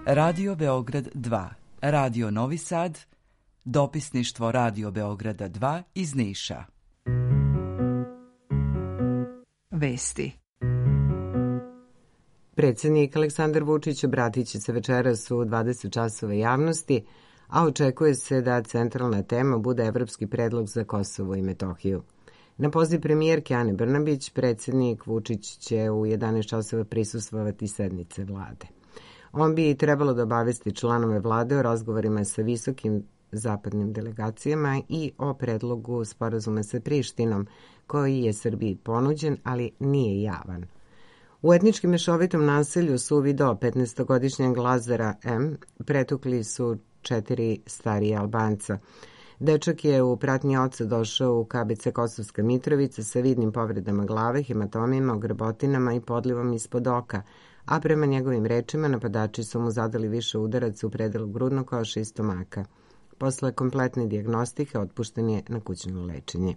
Radio Beograd 2, Radio Novi Sad, dopisništvo Radio Beograda 2 iz Niša. Vesti. Predsjednik Aleksandar Vučić obratit će se večeras u 20 časova javnosti, a očekuje se da centralna tema bude evropski predlog za Kosovo i Metohiju. Na poziv premijerke Ane Brnabić, predsjednik Vučić će u 11 časova prisustvovati sednice vlade. On bi trebalo da obavesti članove vlade o razgovorima sa visokim zapadnim delegacijama i o predlogu sporazuma sa Prištinom, koji je Srbiji ponuđen, ali nije javan. U etnički mešovitom naselju su video 15-godišnjeg Lazara M. pretukli su 4 starije Albanca. Dečak je u pratnji oca došao u KBC Kosovska Mitrovica sa vidnim povredama glave, hematomima, grbotinama i podlivom ispod oka, a prema njegovim rečima napadači su mu zadali više udaraca u predelu grudnog koša i stomaka. Posle kompletne dijagnostike otpušten je na kućno lečenje.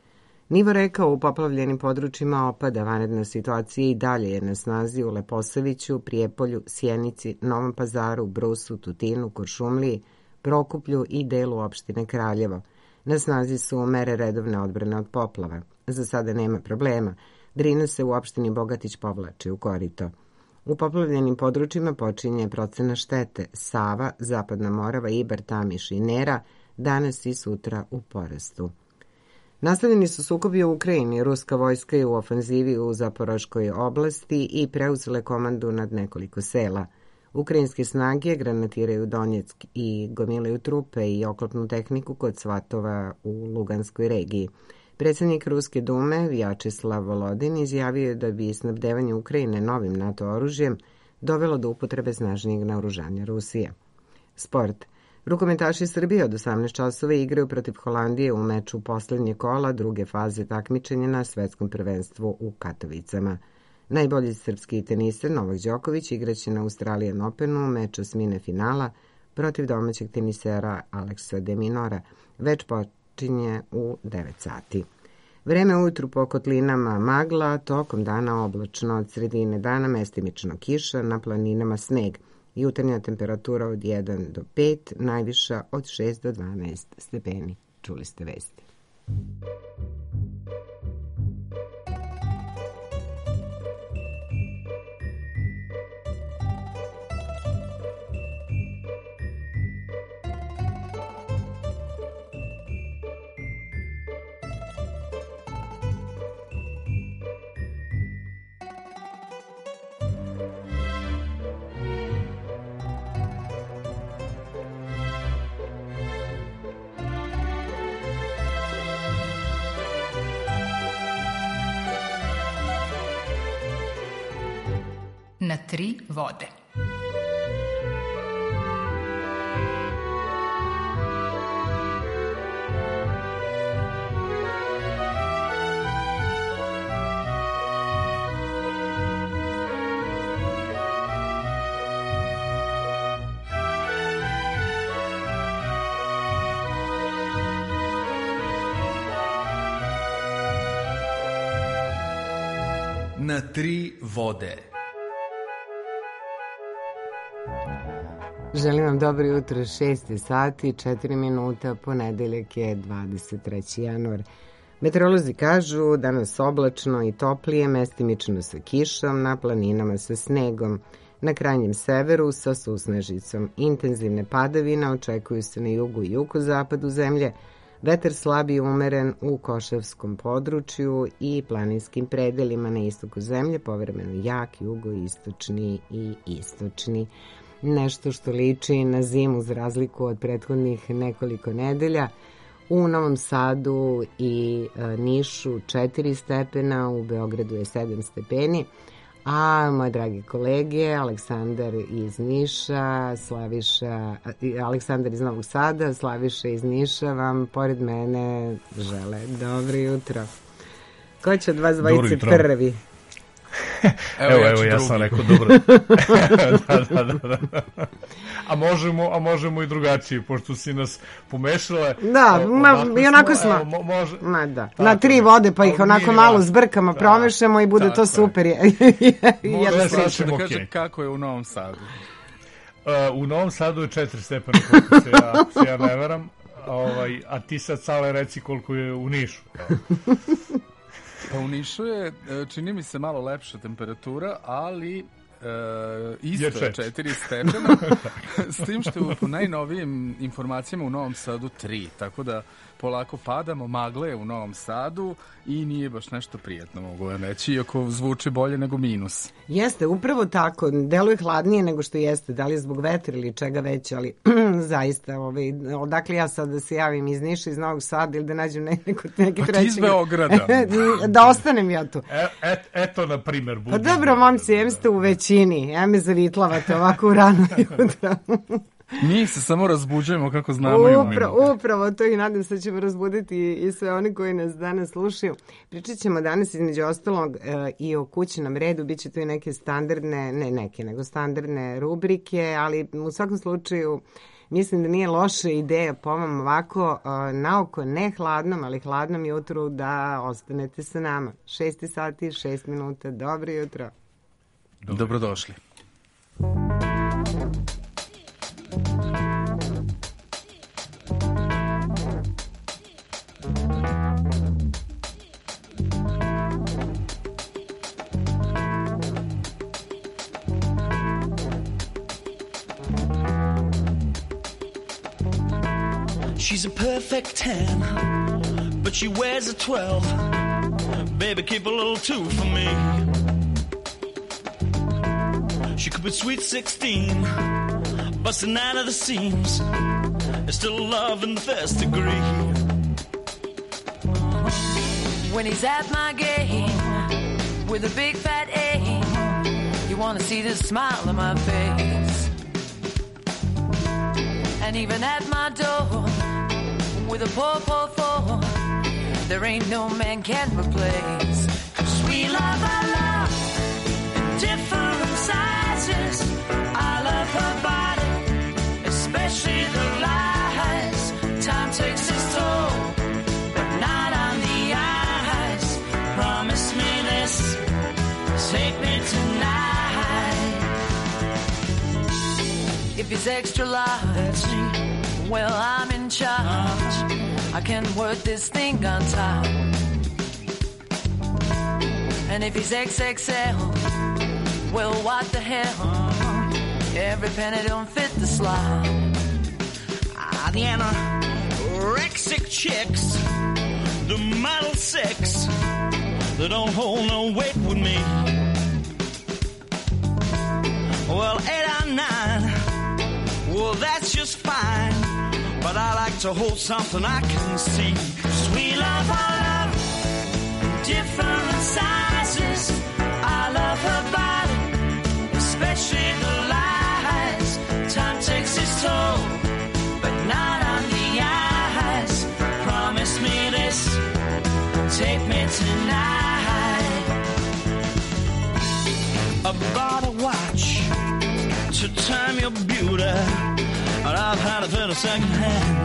Nivo reka u poplavljenim područjima opada, vanredna situacija i dalje je na snazi u Leposaviću, Prijepolju, Sjenici, Novom Pazaru, Brusu, Tutinu, Kuršumliji, Prokuplju i delu opštine Kraljevo. Na snazi su mere redovne odbrane od poplava. Za sada nema problema. Drina se u opštini Bogatić povlači u korito. U poplavljenim područjima počinje procena štete. Sava, Zapadna Morava, Ibar, Tamiš i Nera danas i sutra u porastu. Nastavljeni su sukobi u Ukrajini. Ruska vojska je u ofanzivi u Zaporoškoj oblasti i preuzele komandu nad nekoliko sela. Ukrajinske snage granatiraju Donjeck i gomilaju trupe i oklopnu tehniku kod Svatova u Luganskoj regiji. Predsjednik Ruske dume Vjačeslav Volodin izjavio je da bi snabdevanje Ukrajine novim NATO oružjem dovelo do upotrebe snažnijeg naoružanja Rusije. Sport. Rukometaši Srbije od 18 časova igraju protiv Holandije u meču poslednje kola druge faze takmičenja na svetskom prvenstvu u Katovicama. Najbolji srpski teniser Novak Đoković igraće na Australian Openu meč osmine finala protiv domaćeg tenisera Aleksa de Minora. Već počinje u 9 sati. Vreme ujutru po kotlinama magla, tokom dana oblačno, od sredine dana mestimično kiša, na planinama sneg. Jutarnja temperatura od 1 do 5, najviša od 6 do 12 stepeni. Čuli ste vesti. Na 3 vode. Na 3 vode. Želim vam dobro jutro, 6 sati, 4 minuta, ponedeljak je 23. januar. Meteorolozi kažu danas oblačno i toplije, mestimično sa kišom, na planinama sa snegom, na krajnjem severu sa susnežicom. Intenzivne padavine očekuju se na jugu i jugo-zapadu zemlje, vetar slab i umeren u Košavskom području i planinskim predelima na istoku zemlje, povremeno jak, jugoistočni i istočni. Nešto što liči na zimu za razliku od prethodnih nekoliko nedelja. U Novom Sadu i Nišu 4 stepena, u Beogradu je 7 stepeni, a moje dragi kolege, Aleksandar iz Niša, Aleksandar iz Novog Sada, Slaviša iz Niša vam pored mene žele dobro jutro. Ko će od vas dvojice prvi? Evo ja sam rekao dobro. da. A možemo i drugačije, pošto si nas pomešale. Da, i onako smo. Na 3 vode, pa ih onako malo zbrkamo, promešamo i bude to super. Možda da kažem kako je u Novom Sadu. U Novom Sadu je 4 stepena, ako se ja ne veram. A ti sad, Sale, reci koliko je u Nišu. Pa u Nišu je, čini mi se, malo lepša temperatura, ali isto je 4 stepena, s tim što je po najnovijim informacijama u Novom Sadu 3, tako da polako padamo, magle je u Novom Sadu i nije baš nešto prijatno, mogu vam reći, iako zvuči bolje nego minus. Jeste, upravo tako, deluje hladnije nego što jeste, da li je zbog vetra ili čega već, ali zaista, odakle ja sad da se javim iz Niša, iz Novog Sada ili da nađem neki treći... Pa ti iz Beograda. Da ostanem ja tu. Eto, na primer, Pa dobro, momci, em ste u većini, em me zavitlavate ovako u rano jutro. Mi se samo razbuđujemo kako znamo i umemo. Upravo to i nadam se da ćemo razbuditi i sve oni koji nas danas slušaju. Pričat ćemo danas između ostalog i o kućnom redu, bit će tu i neke standardne rubrike, ali u svakom slučaju mislim da nije loša ideja po vam ovako naoko ne hladnom, ali hladnom jutru da ostanete sa nama. 6 sati, 6 minuta, dobro jutro. Dobrodošli. She's a perfect 10, but she wears a 12. Baby, keep a little 2 for me. She could be sweet 16, busting out of the seams. It's still love in the first degree. When he's at my game with a big fat A, you want to see the smile on my face. And even at my door with a poor four, there ain't no man can replace. 'Cause we love our love in different sizes. I love her body, especially the lies. Time takes its toll, but not on the eyes. Promise me this, take me tonight. If he's extra large, well, I'm in charge. I can work this thing on top. And if he's XXL, well, what the hell? Every penny don't fit the slot. The anorexic chicks, the model 6, they don't hold no weight with me. Well, 8 or 9, well, that's just fine. But I like to hold something I can see. 'Cause we love our love in different sizes. I love her body, especially the lies. Time takes its toll, but not on the eyes. Promise me this, take me tonight. I bought a watch to time your beauty, and I've had it for a second hand.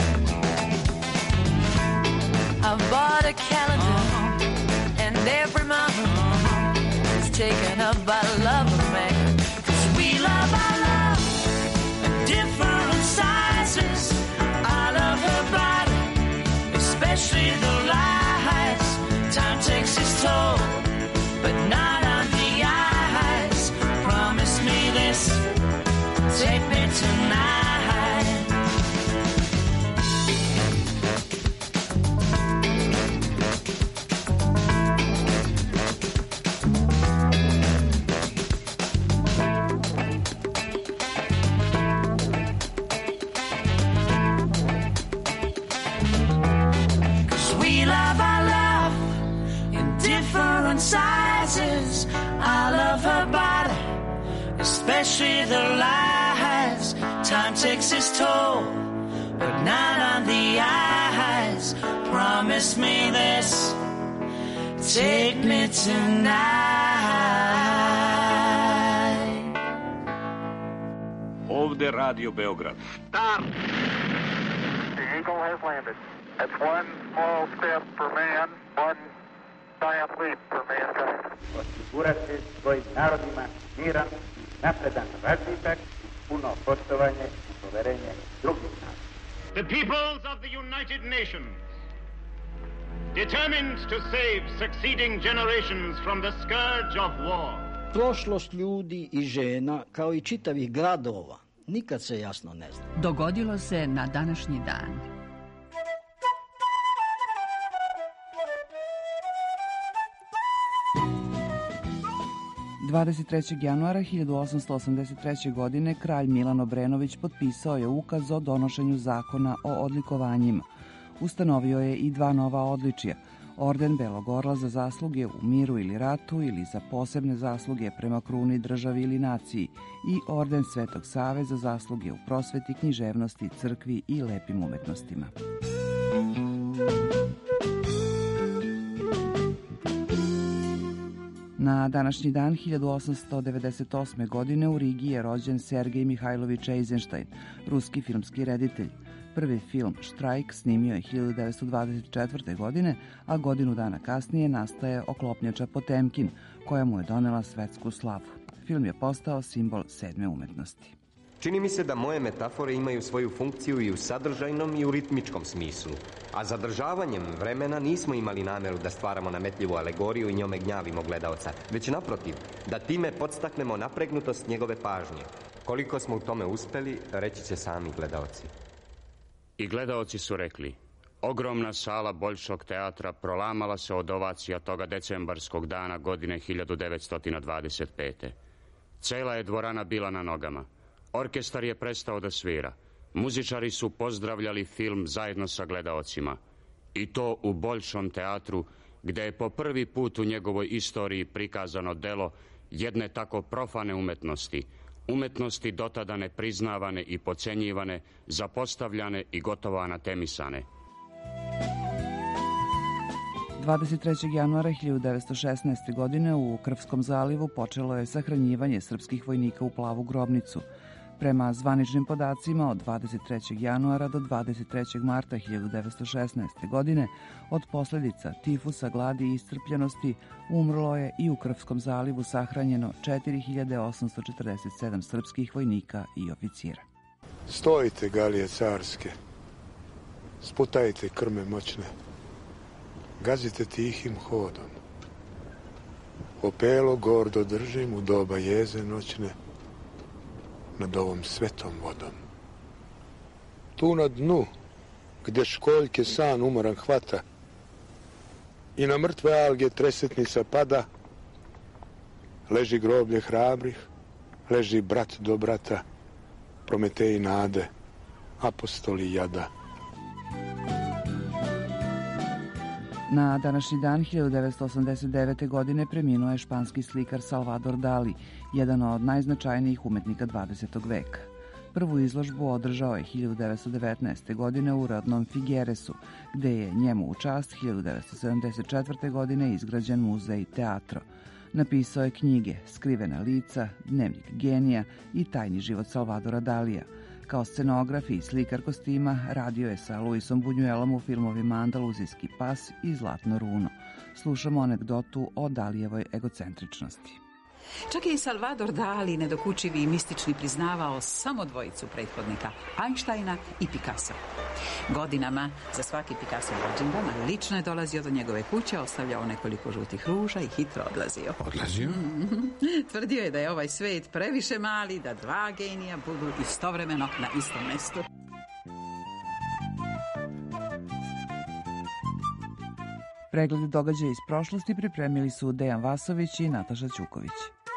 I've bought a calendar, and every month is taken up by the love of man. 'Cause we love our love in different sizes. I love her body, especially the lies. Time takes its toll, but not on the eyes. Promise me this, take me tonight. Sizes. I love her body, especially the lies. Time takes its toll, but not on the eyes. Promise me this, take me tonight. Ovde Radio Beograd. Stop! The Eagle has landed. That's one small step for man, one giant leap for mankind. Osigurati svoj narodima miran, napredan razvitak puno poštovanje i poverenje drugih naroda. The peoples of the United Nations, determined to save succeeding generations from the scourge of war. Prošlost ljudi i žena, kao i čitavih gradova, nikad se jasno ne zna. Dogodilo se na današnji dan. 23. januara 1883. godine kralj Milan Obrenović potpisao je ukaz o donošenju zakona o odlikovanjima. Ustanovio je i 2 nova odličja, orden Belog orla za zasluge u miru ili ratu ili za posebne zasluge prema kruni, državi ili naciji i orden Svetog Save za zasluge u prosveti, književnosti, crkvi i lepim umetnostima. Na današnji dan 1898. godine u Rigi je rođen Sergej Mihajlović Eizenštajn, ruski filmski reditelj. Prvi film Štrajk snimio je 1924. godine, a godinu dana kasnije nastaje Oklopnjača Potemkin, koja mu je donela svetsku slavu. Film je postao simbol 7. umetnosti. Čini mi se da moje metafore imaju svoju funkciju i u sadržajnom i u ritmičkom smislu, a zadržavanjem vremena nismo imali nameru da stvaramo nametljivu alegoriju i njome gnjavimo gledaoca, već naprotiv, da time podstaknemo napregnutost njegove pažnje. Koliko smo u tome uspeli, reći će sami gledaoci. I gledaoci su rekli, ogromna sala Bolšog teatra prolamala se od ovacija toga decembarskog dana godine 1925. Cela je dvorana bila na nogama. Orkestar je prestao da svira. Muzičari su pozdravljali film zajedno sa gledaocima. I to u Bolšom teatru, gde je po prvi put u njegovoj istoriji prikazano delo jedne tako profane umetnosti, umetnosti dotada nepriznavane i pocenjivane, zapostavljane i gotovo anatemisane. 23. januara 1916. godine u Krvskom zalivu počelo je sahranjivanje srpskih vojnika u Plavu grobnicu. Prema zvaničnim podacima, od 23. januara do 23. marta 1916. godine od posljedica tifusa, gladi i iscrpljenosti umrlo je i u Krvskom zalivu sahranjeno 4847 srpskih vojnika i oficira. Stojite, galije carske, sputajte krme moćne, gazite tihim hodom. Opelo gordo držim u doba jeze noćne, nad ovom svetom vodom. Tu na dnu, gdje školjke san umoran hvata i na mrtve alge tresetnica pada, leži groblje hrabrih, leži brat do brata, Prometeji nade, apostoli jada. Na današnji dan 1989. godine preminuo je španski slikar Salvador Dali, jedan od najznačajnijih umetnika 20. veka. Prvu izložbu održao je 1919. godine u rodnom Figueresu, gde je njemu u čast 1974. godine izgrađen muzej Teatro. Napisao je knjige Skrivena lica, Dnevnik genija i Tajni život Salvadora Dalija. Kao scenograf i slikar kostima radio je sa Luisom Buñuelom u filmovima Andaluzijski pas i Zlatno runo. Slušamo anegdotu o Dalijevoj egocentričnosti. Čak je i Salvador Dali, nedokučivi i mistični, priznavao samo dvojicu prethodnika, Einsteina i Picasso. Godinama za svaki Picasso rođendan lično je dolazio do njegove kuće, ostavljao nekoliko žutih ruža i hitro odlazio. Odlazio? Tvrdio je da je ovaj svet previše mali, da 2 genija budu istovremeno na istom mestu. Pregled događaja iz prošlosti pripremili su Dejan Vasović i Nataša Ćuković.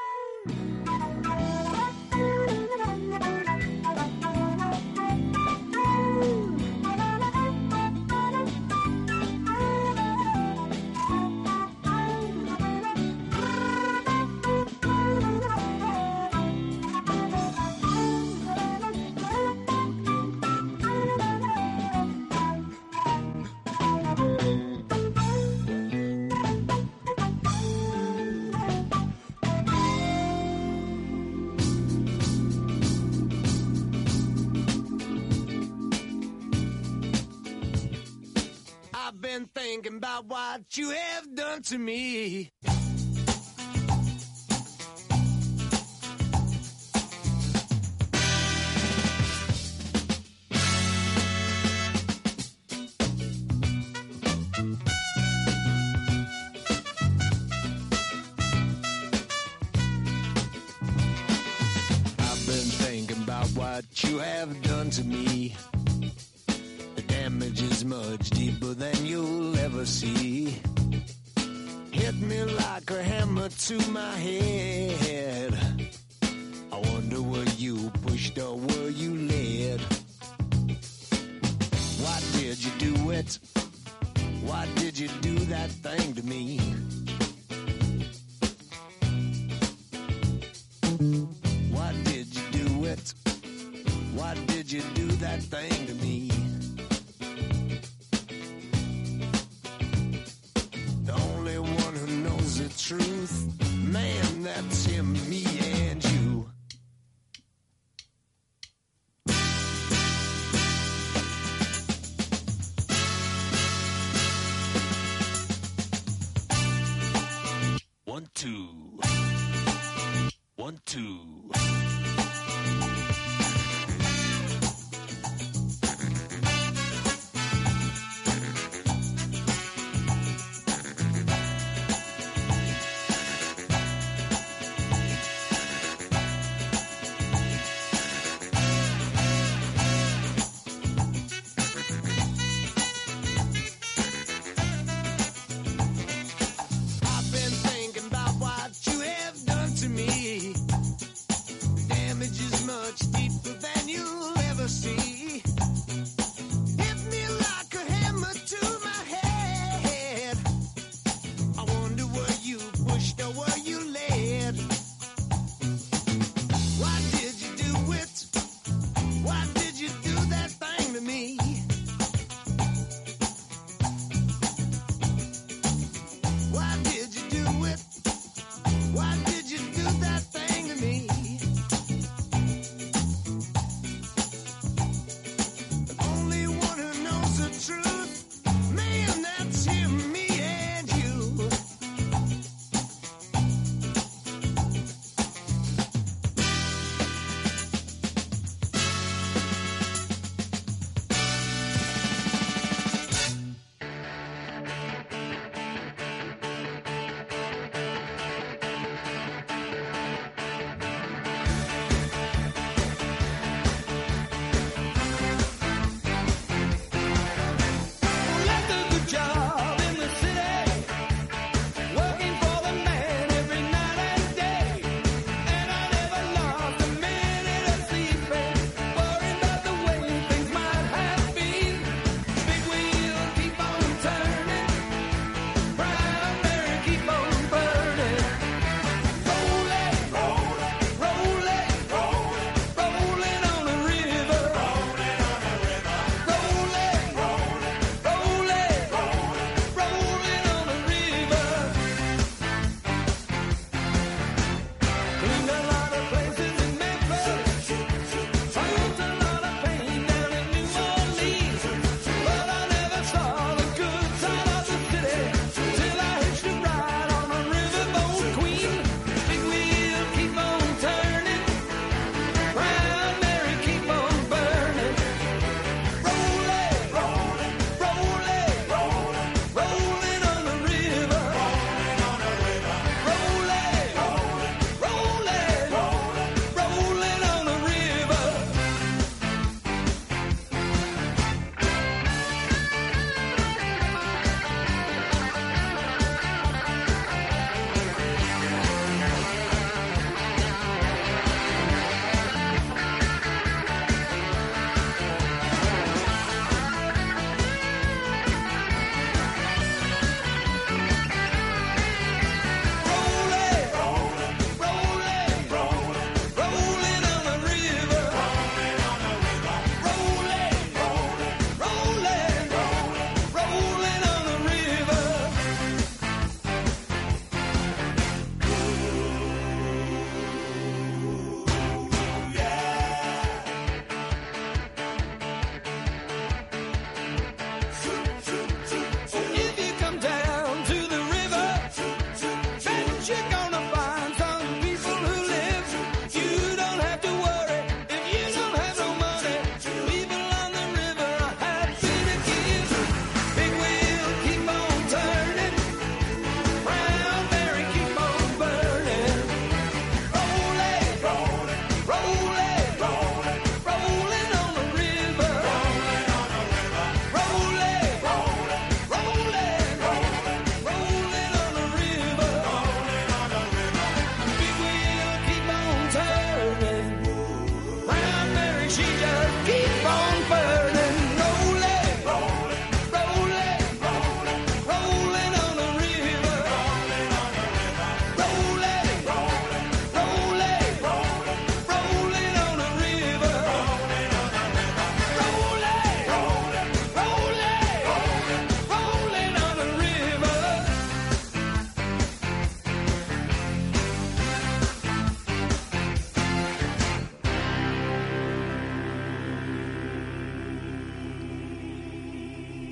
Thinking about what you have done to me. been thinking about what you have done to me. The damage is much deeper than you'll ever see. Hit me like a hammer to my head. I wonder were you pushed or were you led? Why did you do it? Why did you do that thing to me? Why did you do it? Why did you do that thing to me? The only one who knows the truth, man, that's him, me and you. One, two. 1, 2.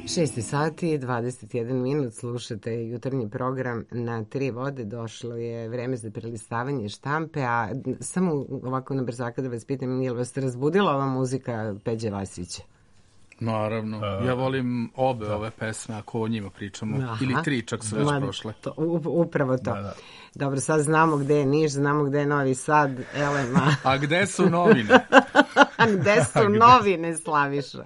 6 sati, 21 minut, slušate jutarnji program Na tri vode. Došlo je vreme za prelistavanje štampe, a samo ovako na brzaka da vas pitam, je li vas razbudila ova muzika Peđe Vasića? Naravno, ja volim obe ove pesme ako o njima pričamo. Aha. Ili 3 čak su već prošle. Upravo to. Da. Dobro, sad znamo gde je Niš, znamo gde je Novi Sad, Elema. A gde su novine? A gde su novine, Slaviša?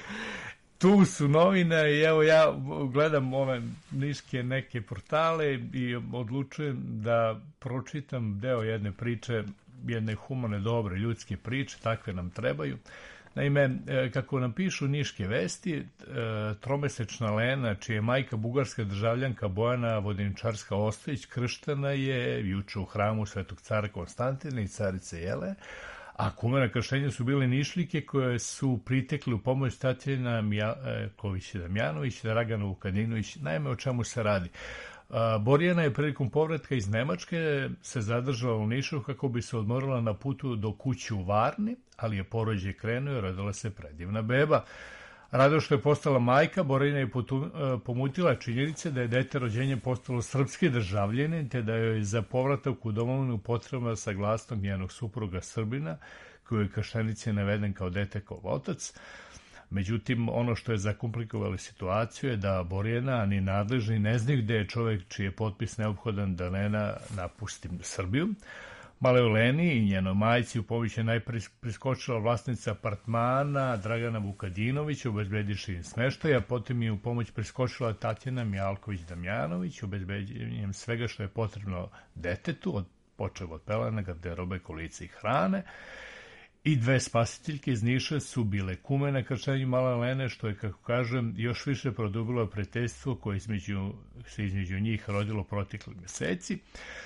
Tu su novine i evo ja gledam ove niške neke portale i odlučujem da pročitam deo jedne priče, jedne humane, dobre, ljudske priče, takve nam trebaju. Naime, kako nam pišu niške vesti, tromesečna Lena, čija je majka bugarska državljanka Bojana Vodeničarska-Ostojić, krštena je juče u hramu Svetog cara Konstantina i carice Jele, a kume na krštenju su bile Nišlike koje su pritekli u pomoć Tatjana Ković-Damjanović, Dragana Vukadinović. Naime, o čemu se radi? Borjana je prilikom povratka iz Nemačke se zadržala u Nišu kako bi se odmorila na putu do kuće u Varni, ali je porođaj krenuo i rodila se predivna beba. Rado što je postala majka, Borjana je pomutila činjenice da je dete rođenjem postalo srpski državljanin, te da joj za povratak u domovinu potrebna saglasnost njenog supruga Srbina, koji je krštenici naveden kao dete kao otac. Međutim, ono što je zakomplikovalo situaciju je da Borjana ni nadležni ne znaju gde je čovjek čiji je potpis neophodan da Lena napusti Srbiju. Maloj Leni i njenoj majci u pomoć je najprej priskočila vlasnica apartmana Dragana Vukadinović, obezbediši im smeštaj, a potom je u pomoć priskočila Tatjana Mjalković-Damjanović, obezbeđenjem svega što je potrebno detetu, počev od pelena, garderobe, kolica i hrane. I 2 spasiteljke iz Niša su bile kume na krštenju male Lene, što je, kako kažem, još više produbilo prijateljstvo koje se između njih rodilo proteklih meseci.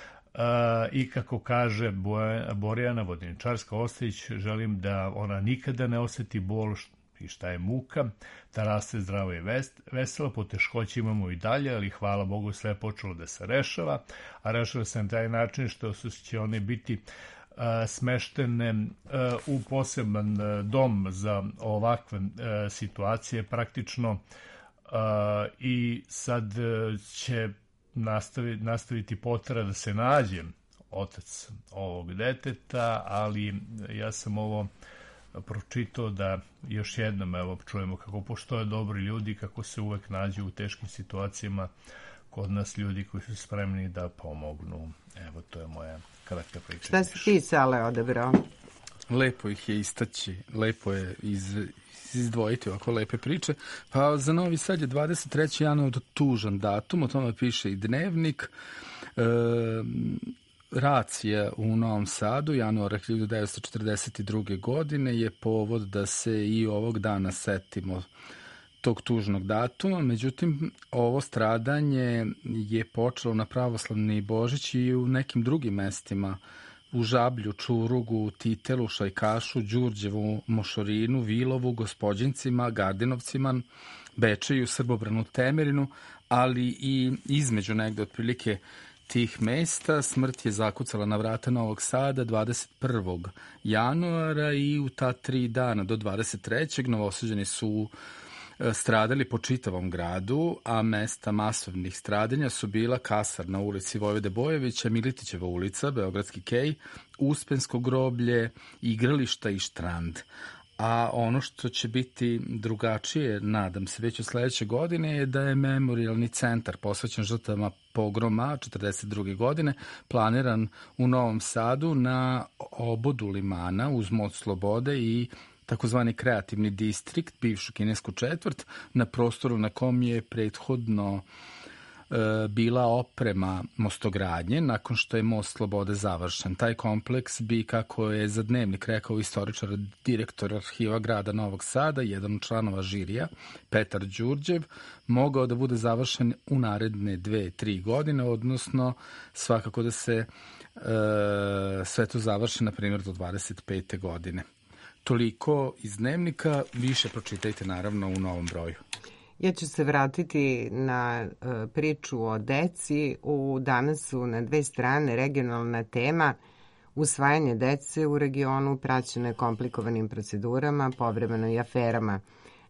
I kako kaže Borjana Vodeničarska-Ostojić, želim da ona nikada ne osjeti bol i šta je muka, da raste zdravo i veselo, poteškoće imamo i dalje, ali hvala Bogu sve je počelo da se rešava, a rešava se na taj način što će one biti smeštene u poseban dom za ovakve situacije praktično i sad će nastaviti potreba da se nađe otac ovog deteta, ali ja sam ovo pročitao da još jednom evo čujemo kako postoje dobri ljudi, kako se uvek nađu u teškim situacijama kod nas ljudi koji su spremni da pomognu. Evo, to je moja kratka priča. Šta si ti, Sale, odabrao? Lepo ih je istaći, lepo je izdvojiti ovako lepe priče. Pa za Novi Sad je 23. januar tužan datum, o tome piše i Dnevnik. Racija u Novom Sadu, januara 1942. godine, je povod da se i ovog dana setimo tog tužnog datuma. Međutim, ovo stradanje je počelo na pravoslavni Božić i u nekim drugim mestima, u Žablju, Čurugu, Titelu, Šajkašu, Đurđevu, Mošorinu, Vilovu, Gospođincima, Gardinovcima, Bečeju, Srbobranu, Temerinu, ali i između negde otprilike tih mesta. Smrt je zakucala na vrata Novog Sada 21. januara i u ta 3 dana do 23. Novosađani su stradali po čitavom gradu, a mesta masovnih stradanja su bila Kasar na ulici Vojvode Bojevića, Militićeva ulica, Beogradski kej, Uspensko groblje, igrališta i Štrand. A ono što će biti drugačije, nadam se, već od sledeće godine je da je memorijalni centar posvećen žrtvama pogroma 1942. godine planiran u Novom Sadu na obodu Limana uz Most Slobode i takozvani kreativni distrikt, bivšu kinesku četvrt, na prostoru na kom je prethodno bila oprema mostogradnje nakon što je Most Slobode završen. Taj kompleks bi, kako je za Dnevnik rekao istoričar, direktor arhiva grada Novog Sada, jedan od članova žirija, Petar Đurđev, mogao da bude završen u naredne 2-3 godine, odnosno svakako da se sve to završi, na primjer, do 25. godine. Toliko iz Dnevnika, više pročitajte naravno u novom broju. Ja ću se vratiti na priču o deci. Danas su na 2 strane regionalna tema usvajanje dece u regionu praćeno je komplikovanim procedurama, povremeno i aferama.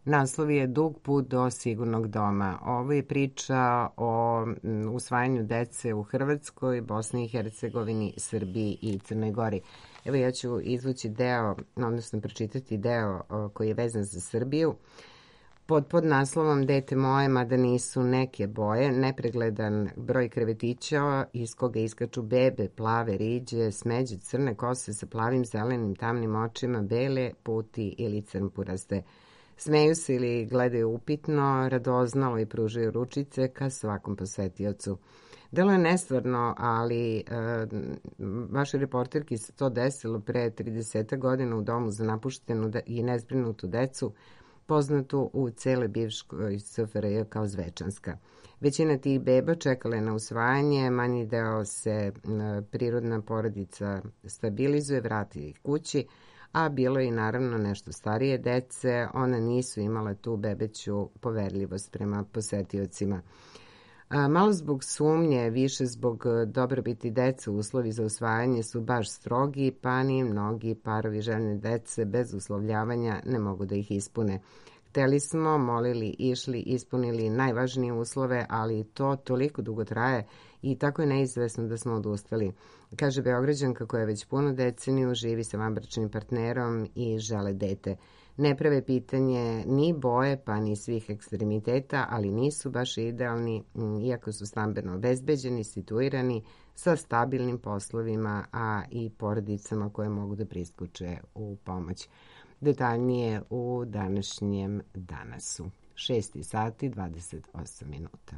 Naslov je Dug put do sigurnog doma. Ovo je priča o usvajanju dece u Hrvatskoj, Bosni i Hercegovini, Srbiji i Crnoj Gori. Evo ja ću izvući deo, odnosno pročitati deo koji je vezan za Srbiju. Pod naslovom Dete moje, mada nisu neke boje, nepregledan broj krevetića iz koga iskaču bebe, plave riđe, smeđe, crne kose sa plavim, zelenim, tamnim očima, bele, puti ili crnpuraste. Smeju se ili gledaju upitno, radoznalo i pružaju ručice ka svakom posetiocu. Delo je nestvarno, ali vašoj reporterki se to desilo pre 30 godina u domu za napuštenu i nezbrinutu decu, poznatu u cele bivškoj SFRJ kao Zvečanska. Većina tih beba čekala je na usvajanje, manji deo se prirodna porodica stabilizuje, vrati ih kući, a bilo je i naravno nešto starije dece, ona nisu imala tu bebeću poverljivost prema posetiocima. Malo zbog sumnje, više zbog dobrobiti dece, uslovi za usvajanje su baš strogi, pa ni mnogi parovi željne dece bez uslovljavanja ne mogu da ih ispune. Hteli smo, molili, išli, ispunili najvažnije uslove, ali to toliko dugo traje i tako je neizvesno da smo odustali. Kaže Beograđanka koja već punu deceniju živi sa vanbračnim partnerom i žele dete. Ne prave pitanje ni boje, pa ni svih ekstremiteta, ali nisu baš idealni, iako su stambeno obezbeđeni, situirani, sa stabilnim poslovima, a i porodicama koje mogu da priskoče u pomoć. Detaljnije u današnjem Danasu. 6 sati 28 minuta.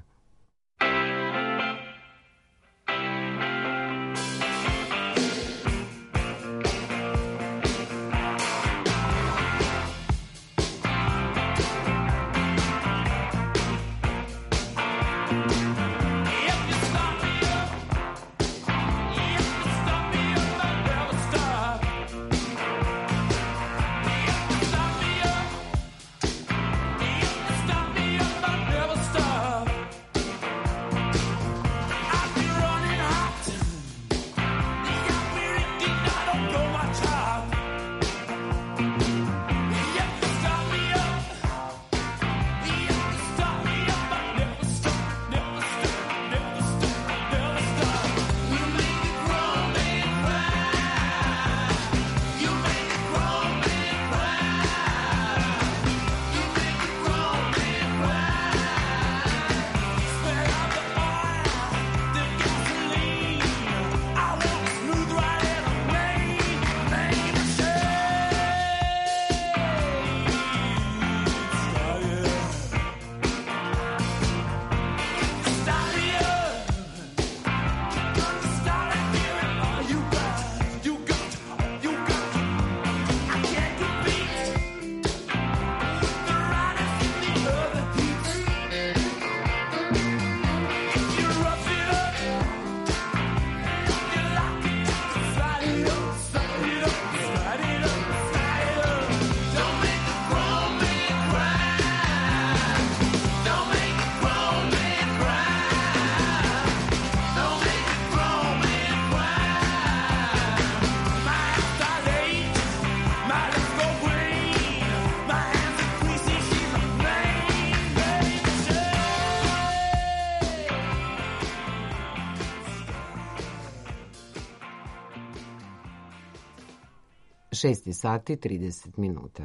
Šesti sati 30 minuta.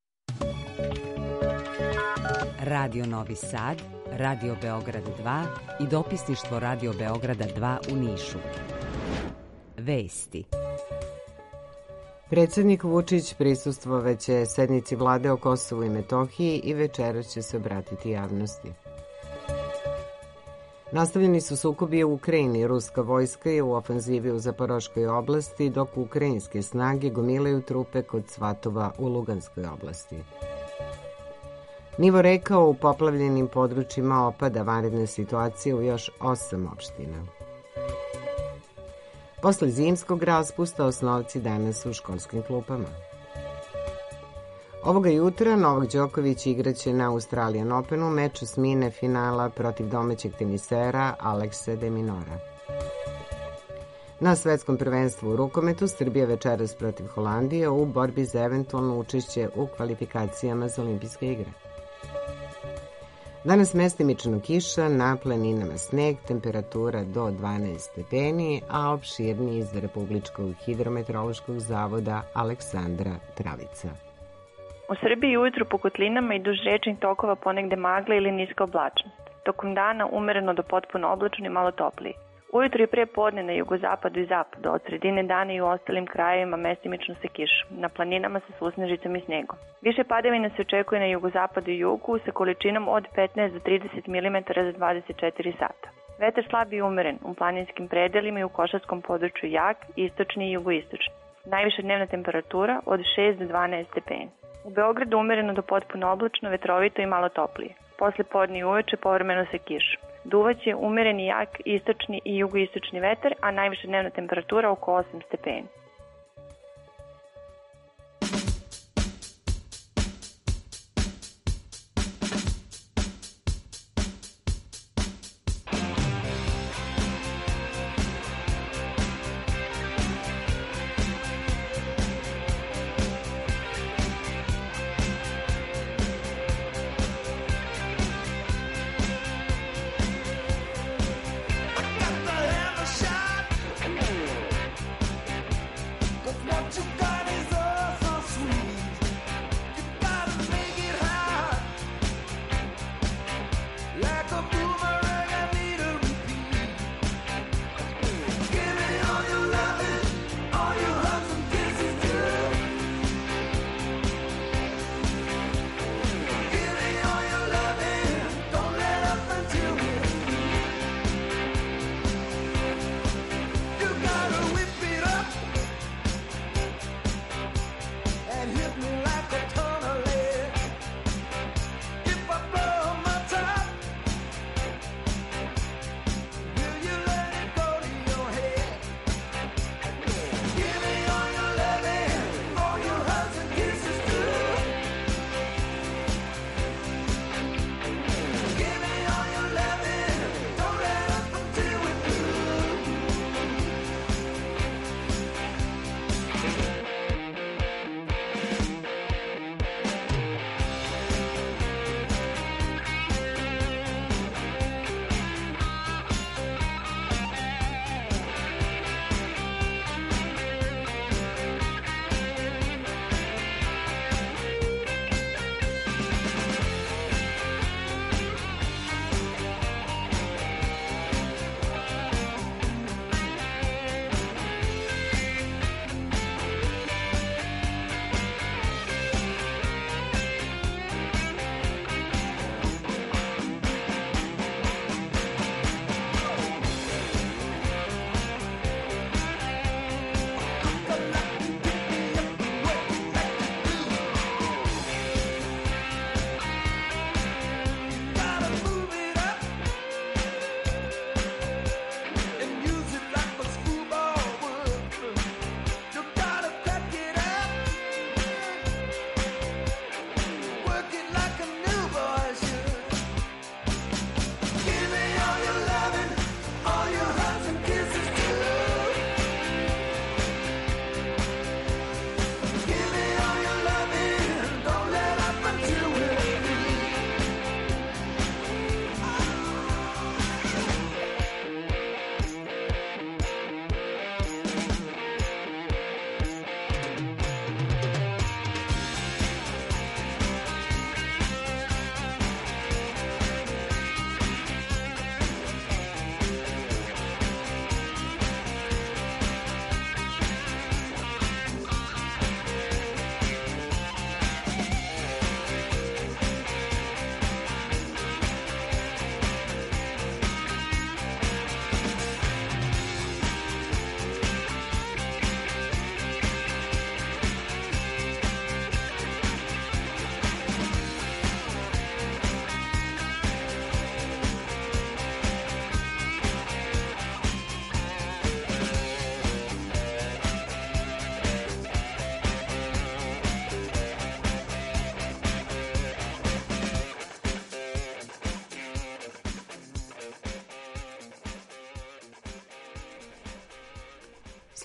Radio Novi Sad, Radio Beograd 2 i dopisništvo Radio Beograda 2 u Nišu. Vesti. Predsjednik Vučić prisustvovaće sednici vlade o Kosovu i Metohiji i večeras će se obratiti javnosti. Nastavljeni su sukobi u Ukrajini. Ruska vojska je u ofanzivi u Zaporoškoj oblasti, dok ukrajinske snage gomilaju trupe kod Svatova u Luganskoj oblasti. Nivo reka u poplavljenim područjima opada, vanredne situacije u još 8 opština. Posle zimskog raspusta osnovci danas u školskim klupama. Ovoga jutra Novak Đoković igraće na Australian Openu meč osmine finala protiv domaćeg tenisera Aleksa de Minora. Na svetskom prvenstvu u rukometu Srbija večeras protiv Holandije u borbi za eventualno učešće u kvalifikacijama za olimpijske igre. Danas mestimično kiša, na planinama sneg, temperatura do 12 stepeni, a opširniji iz Republičkog hidrometeorološkog zavoda Aleksandra Travica. U Srbiji ujutru po kotlinama i duž rečnih tokova ponegde magla ili niska oblačnost. Tokom dana umereno do potpuno oblačno i malo topliji. Ujutru i pre podne na jugozapadu i zapadu, od sredine dana i u ostalim krajevima mestimično se kiša, na planinama sa susnežicom i snegom. Više padavina se očekuje na jugozapadu i jugu sa količinom od 15 do 30 mm za 24 sata. Vetar slab i umeren, u planinskim predelima i u košarskom području jak, istočni i jugoistočni. Najviša dnevna temperatura od 6 do 12 stepeni. U Beogradu umereno do potpuno oblačno, vetrovito i malo toplije. Posle podne i uveče povremeno se kiša. Duvaće umereni jak istočni i jugoistočni vetar, a najviša dnevna temperatura oko 8 stepeni.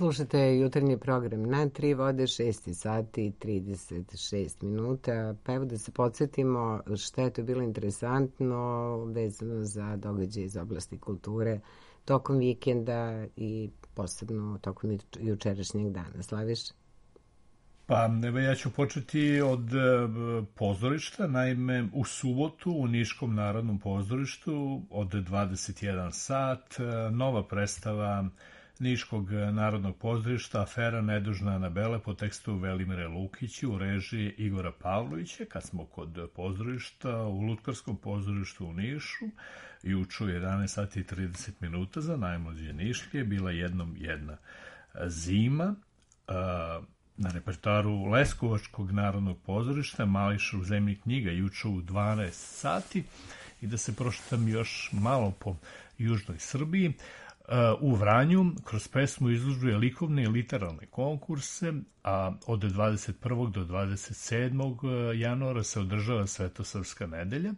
Slušate jutarnji program na 3 vode, 6 sati i 36 minuta. Pa evo da se podsjetimo šta je to bilo interesantno vezano za događaje iz oblasti kulture tokom vikenda i posebno tokom jučerašnjeg dana. Slaviš? Pa ja ću početi od pozorišta. Naime, u subotu u Niškom narodnom pozorištu od 21 sat nova predstava Niškog narodnog pozorišta Afera nedužna Anabele po tekstu Velimira Lukića u režiji Igora Pavlovića. Kad smo kod pozorišta u Lutkarskom pozorištu u Nišu, juče u 11 sati i 30 minuta za najmlađe Nišlije bila jednom jedna zima. Na repertoaru Leskovačkog narodnog pozorišta Mališa u zemlji knjiga juče u 12 sati. I da se prošetam još malo po južnoj Srbiji. U Vranju kroz pesmu izložuje likovne i literalne konkurse, a od 21. do 27. januara se održava Svetosavska nedelja.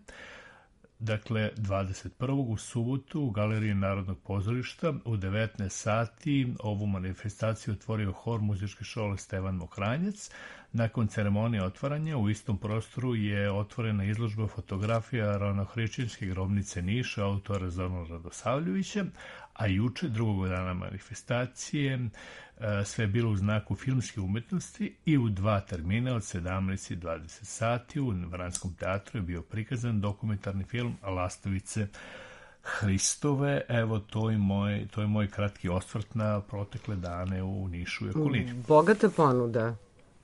Dakle, 21. u subotu u Galeriji Narodnog pozorišta u 19 sati ovu manifestaciju otvorio hor muzičke škole Stevan Mokranjac. Nakon ceremonije otvaranja u istom prostoru je otvorena izložba fotografija Ranohrišćanske grobnice Niša autora Zorana Radosavljevića, a juče, drugog dana manifestacije, sve je bilo u znaku filmske umetnosti i u 2 termina od 17 i 20 sati u Vranskom teatru je bio prikazan dokumentarni film Lastovice Hristove. Evo, to je moj kratki osvrt na protekle dane u Nišu i okolini. Bogata ponuda.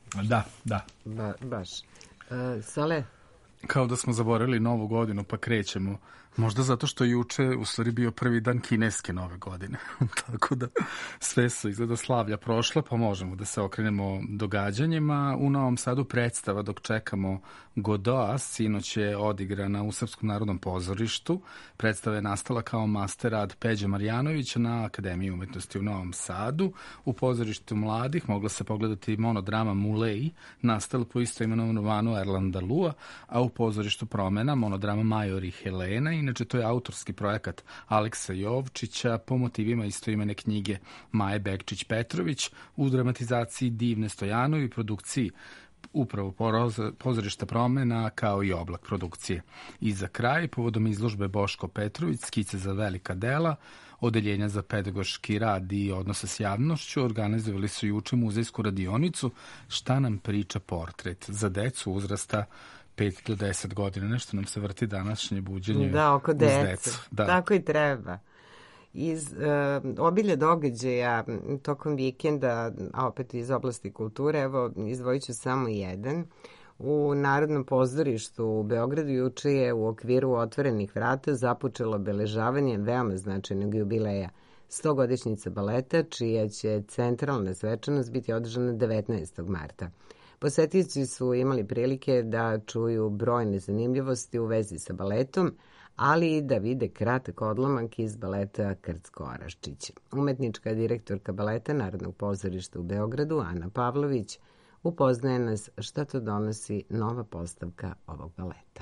Da. Baš. Sale? Kao da smo zaboravili Novu godinu, pa krećemo. Možda zato što juče u stvari bio prvi dan kineske nove godine. Tako da sve su izgleda slavlja prošla, pa možemo da se okrenemo događanjima. U Novom Sadu predstava dok čekamo Godoa, sinoć je odigrana u Srpskom narodnom pozorištu. Predstava je nastala kao master rad Peđe Marjanovića na Akademiji umetnosti u Novom Sadu. U pozorištu mladih mogla se pogledati monodrama Mulej, nastala po istoimenom romanu Erlanda Lua, a u pozorištu Promena monodrama Major i Helena. Inače, to je autorski projekat Aleksa Jovčića po motivima istoimene knjige Maje Bekčić-Petrović u dramatizaciji Divne Stojanovi i produkciji upravo pozorišta Promena kao i Oblak produkcije. I za kraj, povodom izložbe Boško Petrović, skice za velika dela, Odeljenja za pedagoški rad i odnose s javnošću organizovali su juče muzejsku radionicu Šta nam priča portret za decu uzrasta 5 do 10 godina. Nešto nam se vrti današnje buđenje. Da, oko decu. Da. Tako i treba. Iz obilja događaja tokom vikenda, a opet iz oblasti kulture, evo, izdvojit ću samo jedan. U Narodnom pozorištu u Beogradu juče je u okviru otvorenih vrata započelo obeležavanje veoma značajnog jubileja 100-godišnjica baleta, čija će centralna svečanost biti održana 19. marta. Posetioci su imali prilike da čuju brojne zanimljivosti u vezi sa baletom, ali i da vide kratak odlomak iz baleta Krcko-Oraščić. Umetnička direktorka baleta Narodnog pozorišta u Beogradu, Ana Pavlović, upoznaje nas šta to donosi nova postavka ovog baleta.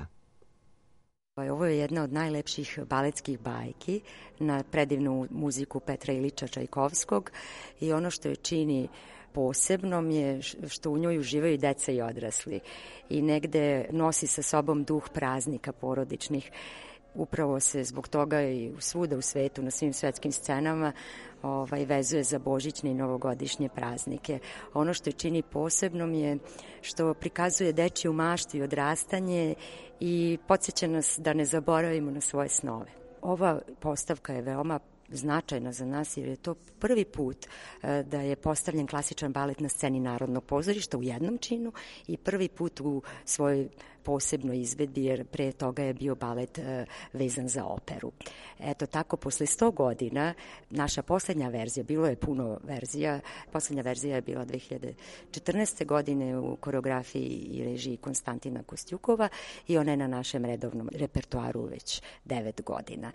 Ovo je jedna od najlepših baletskih bajki na predivnu muziku Petra Ilića Čajkovskog i ono što je čini posebnom je što u njoj uživaju deca i odrasli i negde nosi sa sobom duh praznika porodičnih. Upravo se zbog toga i svuda u svetu, na svim svetskim scenama, vezuje za božićne i novogodišnje praznike. Ono što je čini posebnom je što prikazuje dečiju maštu i odrastanje i podsjeća nas da ne zaboravimo na svoje snove. Ova postavka je veoma značajna za nas jer je to prvi put da je postavljen klasičan balet na sceni Narodnog pozorišta u jednom činu i prvi put u svojoj posebnoj izvedbi jer pre toga je bio balet vezan za operu. Eto tako, posle 100 godina naša poslednja verzija, bilo je puno verzija, poslednja verzija je bila 2014. godine u koreografiji i režiji Konstantina Kostjukova i ona je na našem redovnom repertoaru već 9 godina.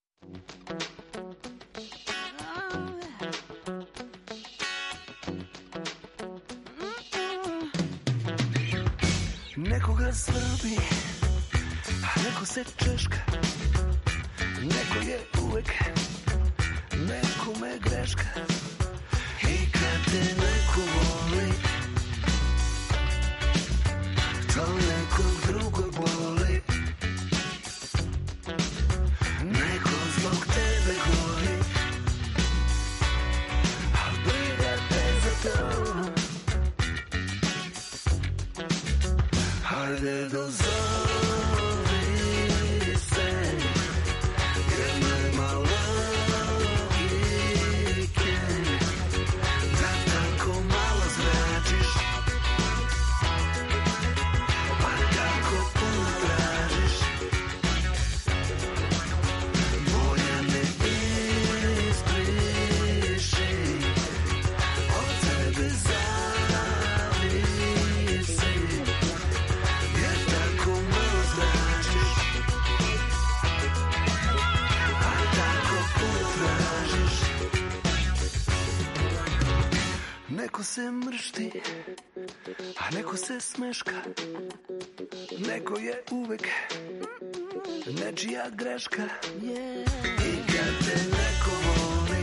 Nekoga svrbi, a neko se češka, neko je uvek nekome greška. I kad te neko voli, to nekog drugog boli. Neko zbog tebe gori, a briga te za to. Hajde dozovi se, jer nema logike da tako malo zračiš, pa tako puno tražiš. Bolje me izbriši, od tebe zavisi, jer tako malo zračiš, a tako puno tražiš. Neko se mršti, a neko se smeška, neko je uvek nečija greška. I kad te neko voli,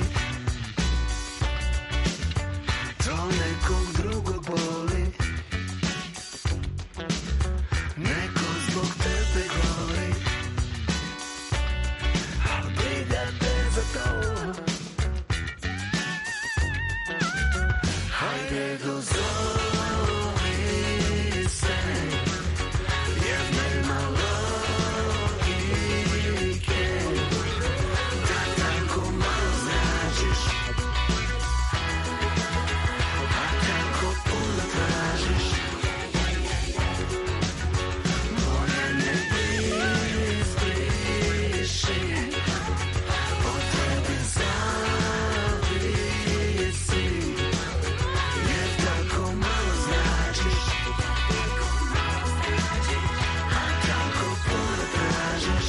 to nekog drugog boli. Neko zbog tebe gori, a briga te za to. Hajde dozovi se, jer nema logike da tako malo značiš, a tako puno tražiš. Bolje ne izbriši, od tebe zavisi, jer tako malo značiš, a tako puno tražiš.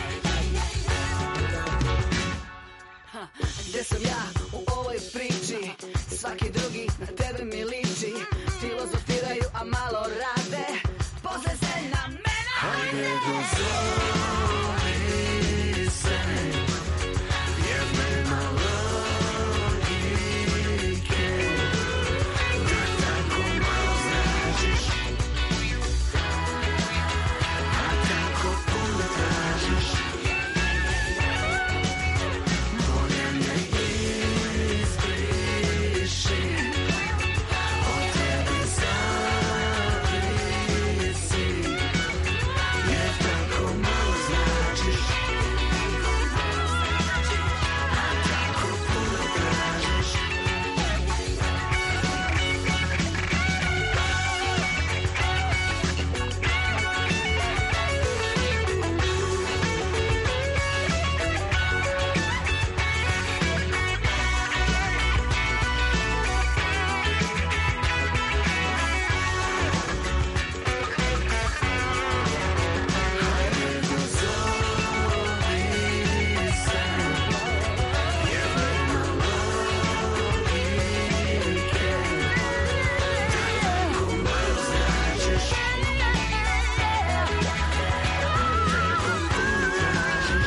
Gde sam ja u ovoj priči? Svaki drugi na tebe mi liči. Filozofiraju, a malo rade. Pozaj se na mene. Hajde dozovi se, jer nema logike da tako malo značiš, a tako puno tražiš. Bolje me izbriši, od tebe zavisi, jer tako malo značiš, a tako puno tražiš. Hajde dozovi se, jer nema logike da tako malo značiš, a tako puno tražiš.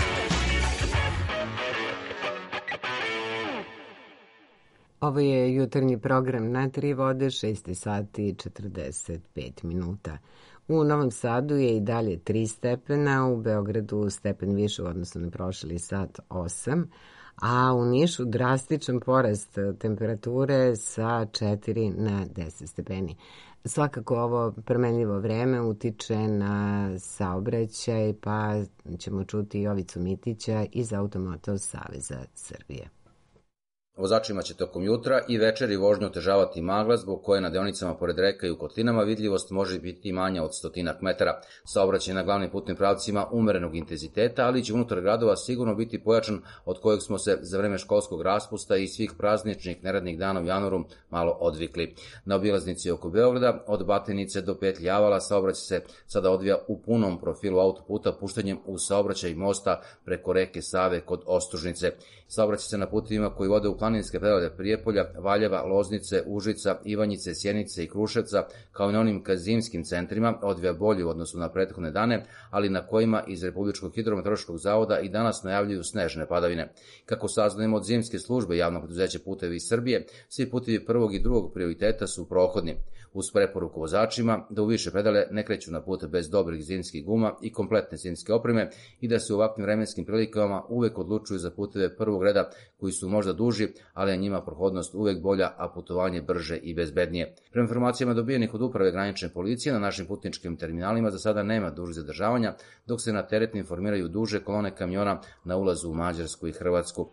Ovo je jutarnji program na 3 vode, 6 sati i 45 minuta. U Novom Sadu je i dalje 3 stepena, u Beogradu stepen više u odnosu na prošli sat 8, a u Nišu drastičan porast temperature sa 4 na 10 stepeni. Svakako ovo promenljivo vreme utiče na saobraćaj, pa ćemo čuti Jovicu Mitića iz Automoto Saveza Srbije. Vozačima će tokom jutra i večeri vožnju otežavati magla, zbog koje na deonicama pored reka i u kotlinama vidljivost može biti manja od 100 metara. Saobraćaj na glavnim putnim pravcima umerenog intenziteta, ali će unutar gradova sigurno biti pojačan, od kojeg smo se za vreme školskog raspusta i svih prazničnih neradnih dana u januaru malo odvikli. Na obilaznici oko Beograda, od Batajnice do petlje Avala, saobraćaj se sada odvija u punom profilu autoputa puštanjem u saobraćaj mosta preko reke Save kod Ostružnice. Saobraćaj se na putevima koji vode u planinske predele Prijepolja, Valjeva, Loznice, Užica, Ivanjice, Sjenice i Kruševca, kao i na onim zimskim centrima, odvija bolje u odnosu na prethodne dane, ali na kojima iz Republičkog hidrometeorološkog zavoda i danas najavljuju snežne padavine. Kako saznajemo od zimske službe javnog preduzeća Putevi Srbije, svi putevi prvog i drugog prioriteta su prohodni, uz preporuku vozačima da u više predale ne kreću na put bez dobrih zimskih guma i kompletne zimske opreme i da se u ovakvim vremenskim prilikama uvek odlučuju za puteve prvog reda koji su možda duži, ali je njima prohodnost uvek bolja, a putovanje brže i bezbednije. Prema informacijama dobijenih od uprave granične policije, na našim putničkim terminalima za sada nema dužih zadržavanja, dok se na teretnim formiraju duže kolone kamiona na ulazu u Mađarsku i Hrvatsku.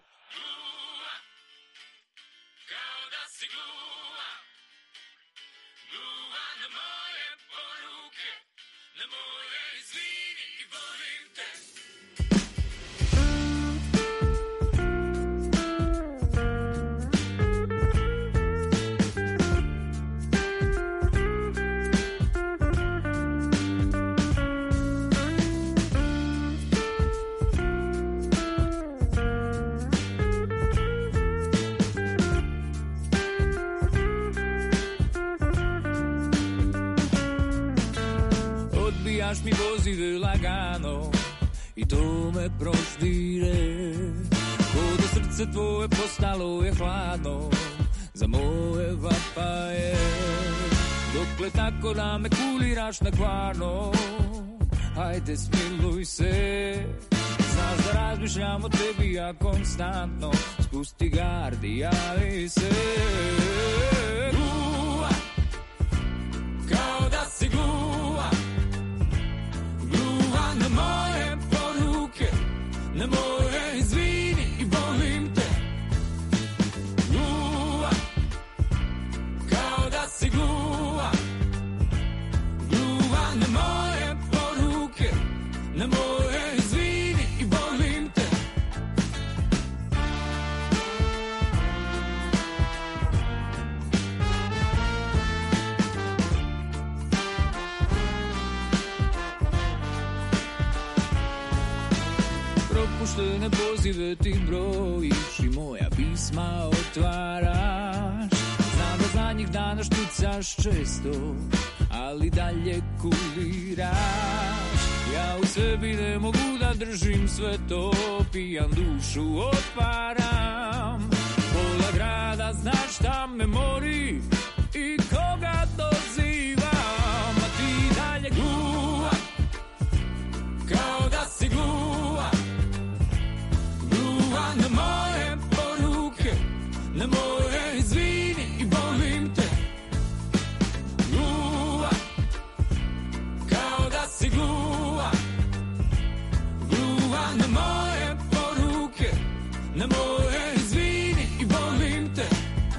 Odbijaš mi pozive lagano i to me prostire, ko da srce tvoje postalo je hladno za moje vapaje. Dokle tako da me kuliraš na kvarno, hajde smiluj se. Znaš da razmišljam o tebi ja konstantno, spusti gardi, javi se. Gluva, kao da si gluva, gluva na moje poruke, na moje izvini i volim te. Gluva, kao da si gluva, gluva na moje poruke, na moje izvini i volim te. Propuštene pozive ti brojiš i moja pisma otvaraš. Znam da zadnjih dana štucaš često, ali dalje kuliraš. Ja u sebi ne mogu da držim sve to, pijan dušu otvaram. Pola grada znaš šta me mori i koga dozivam. A ti dalje gluva, kao da si gluva, gluva na moje poruke, na moje izvini i volim te. Gluva, kao da si gluva, gluva na moje poruke, na moje izvini i volim te.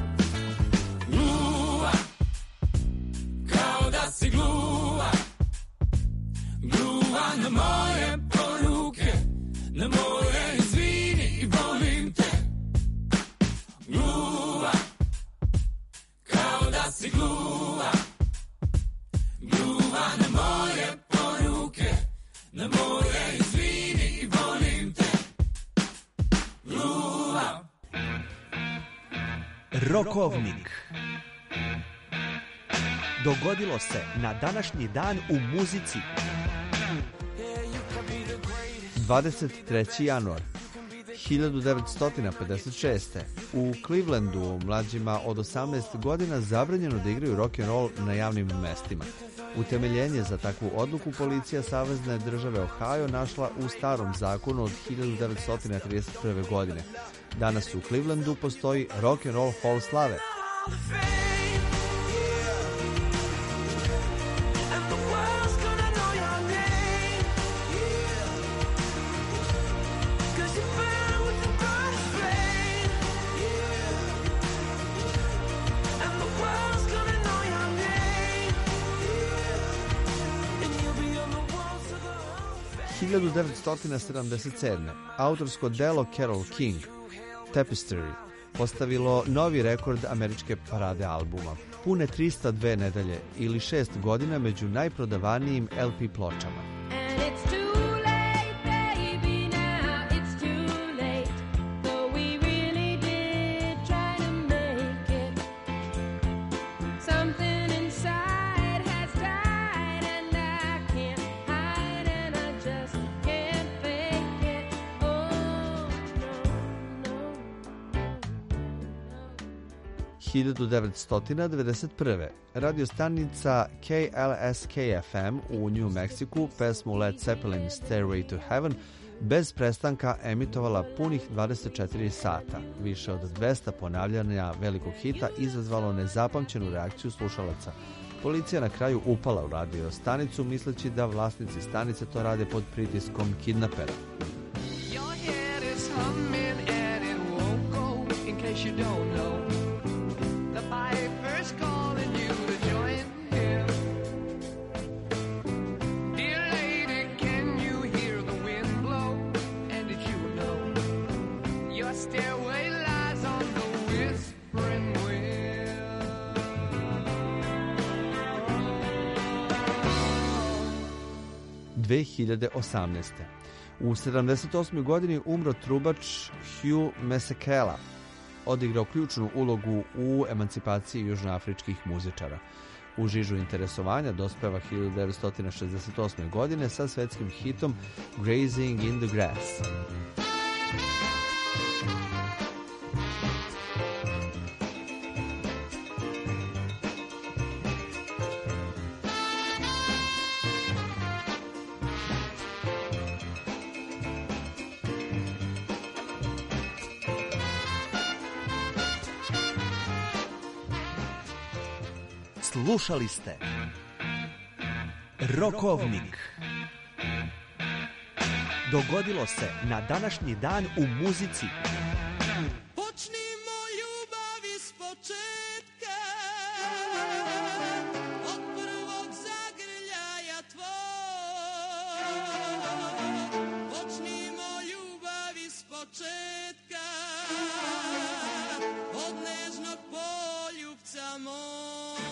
Gluva, kao da si gluva, gluva na moje poruke, na moje izvini i volim te. Gluva, kao da si gluva, gluva na moje poruke, na moje izvini i volim te. Gluva. Rokovnik. Dogodilo se na današnji dan u muzici. 23. januar 1956. U Clevelandu mlađima od 18 godina zabranjeno da igraju rock'n'roll na javnim mestima. Utemeljenje za takvu odluku policija Savezne države Ohio našla u starom zakonu od 1931. godine. Danas u Clevelandu postoji Rock'n'Roll Hall slave. U 1977. autorsko delo Carole King, Tapestry, postavilo novi rekord američke parade albuma. Pune 302 nedelje ili 6 godina među najprodavanijim LP pločama. 1991. Radio stanica KLSK-FM u New Mexiku pesmu Led Zeppelin Stairway to Heaven bez prestanka emitovala punih 24 sata. Više od 200 ponavljanja velikog hita izazvalo nezapamćenu reakciju slušalaca. Policija na kraju upala u radio stanicu misleći da vlasnici stanice to rade pod pritiskom kidnapera. Stairway lies on the whispering wind. U 78. godini umro trubač Hugh Masekela, odigrao ključnu ulogu u emancipaciji južnoafričkih muzičara. U žižu interesovanja dospeva 1968. godine sa svetskim hitom Grazing in the Grass. Slušali ste Rokovnik. Dogodilo se na današnji dan u muzici. Počnimo ljubav iz početka, od prvog zagrljaja tvoj. Počnimo ljubav iz početka, od nežnog poljubca moj.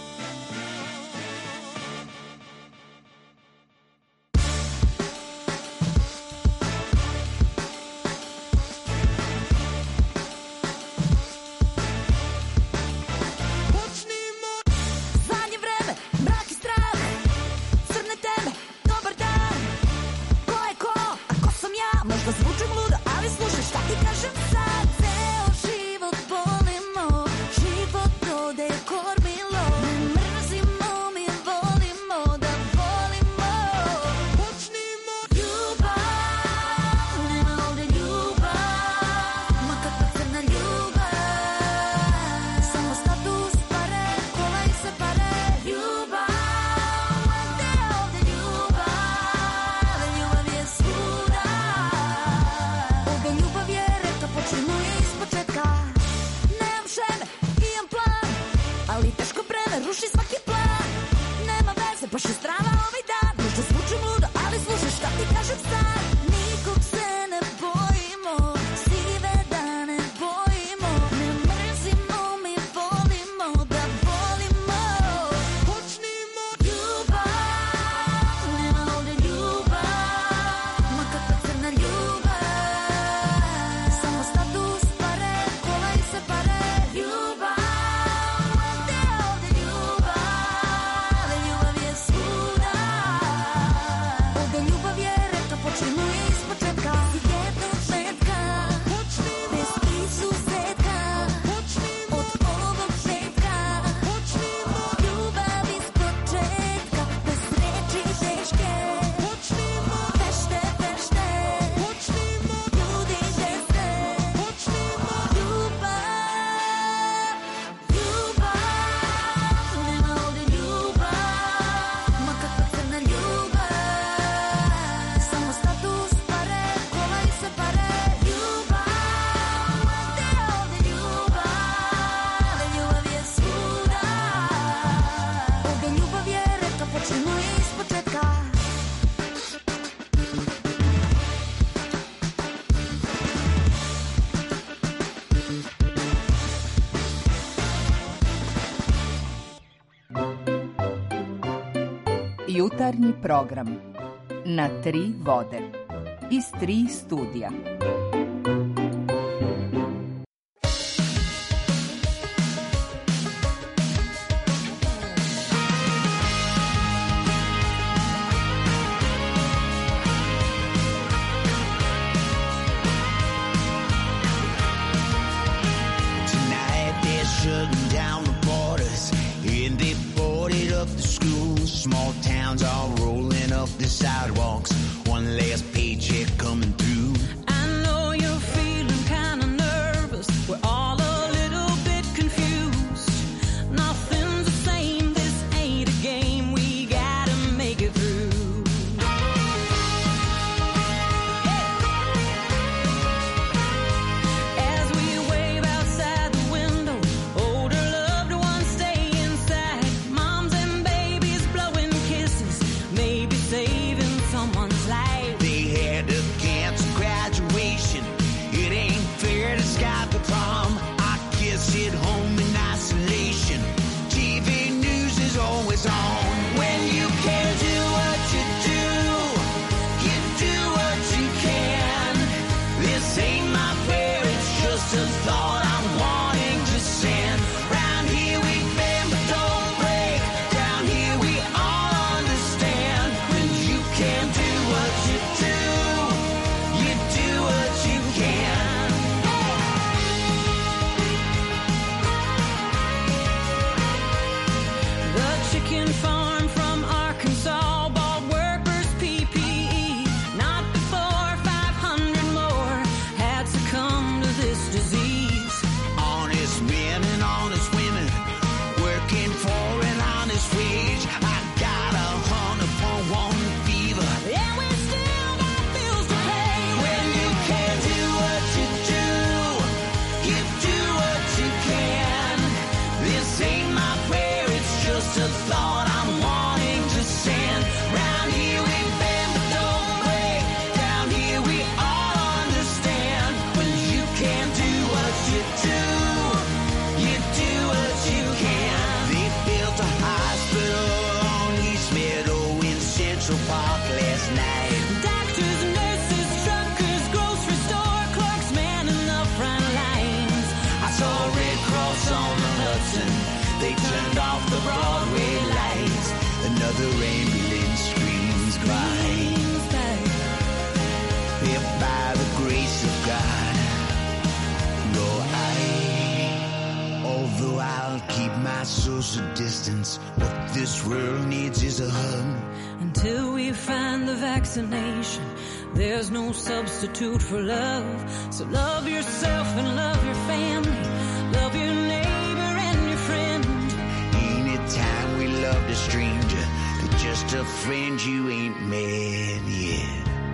Zvučim ludo, ali slušaj šta ti kažem sad. Ceo život volimo, život prode kormilo. Ne mrzimo, mi volimo da volimo. Počnimo ljubav, nema ovde ljubav, ma kakva crna ljubav. Samo status pare, kola i se pare. Ljubav, gde je ovde ljubav, ljubav je svuda. Ljubav je reka, počnimo je iz početka. Nemam šeme, imam plan, ali teško breme ruši svaki plan. Nema veze, baš je strava ovaj dan. Možda zvučim ludo, ali slušaj šta ti kažem sad. Nikog se ne bojimo, sive dane bojimo. Ne mrzimo, mi volimo da volimo. Počnimo ljubav, nema ovde ljubav, ma kakva crna ljubav. Samo status pare, kola i se pare. Ljubav, gde je ovde ljubav, ljubav je svuda. Ovde ljubav je reka, počnimo je iz početka. Jednog petka, bez izuzetka, od ovog petka. Ljubav iz početka, bez reči teške. Vešte, vešte, ljudi dese. Ljubav, nema ovde ljubav, ma kakva crna ljubav. Samo status pare, kola i se pare. Ljubav, gde je ovde ljubav, ljubav je svuda. Ovde ljubav je reka, počnimo je iz početka. Jutarnji program na 3 vode iz 3 studija. Tonight they're shutting down off the sidewalks, one last paycheck coming through. I know you're feeling kind of nervous. We're all a little bit confused. Nothing's the same. This ain't a game. We gotta make it through. As we wave outside the window, older loved ones stay inside. Moms and babies blowing kisses, maybe saving someone's life. They had to cancel graduation. It ain't fair to Scott the prom. I kids sit home in isolation. TV news is always on. When you can't do what you do, you do what you can. This ain't my prayer, it's just a thought I'm wanting to send. Round here we bend but don't break. Down here we all understand. When you can't do what you do, you do what you can. The chicken farm from Arkansas bought workers PPE. Not before 500 more had succumbed to this disease. Honest men and honest women working for an honest wage. I got 100.1 fever. And we still got bills to pay. When you can't do what you do, you do what you can. This ain't my prayer, it's just a thought I'm wanting to send. Round here we bend but don't break. Down here we all understand. When you can't do what you do, you do what you can. They built a hospital on East Meadow in Central Park last night. Doctors, nurses, truckers, grocery store clerks manning the front lines. I saw a Red Cross on the Hudson. They turned off the Broadway lights. Another ambulance screams by. If by the grace of God, no, although I'll keep my social distance, what this world needs is a hug. Until we find the vaccination, there's no substitute for love. So love yourself and love your family. Love your neighbor and your friend. Anytime we loved a stranger, but just a friend you ain't met yet.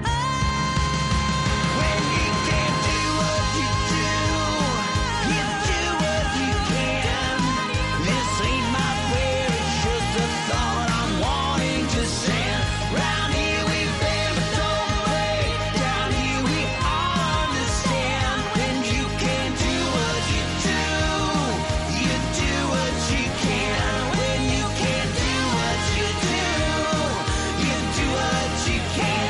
When you can't do what you do, you do what you can. This ain't my prayer, it's just a thought I'm wanting to send. Round here we bend but don't break. Down here we all understand. When you can't do what you do, you do what you can. When you can't do what you do, you do what you can.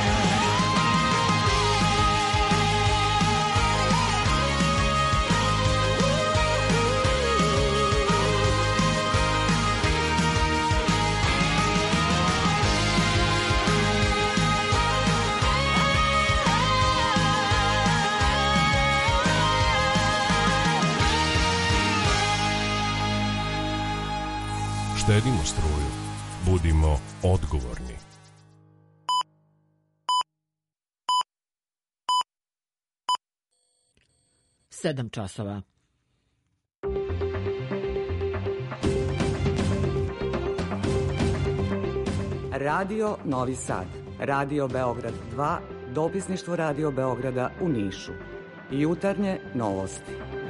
Štedimo struju. Budimo odgovorni. Sedam časova. Radio Novi Sad, Radio Beograd 2, dopisništvo Radio Beograda u Nišu. Jutarnje novosti.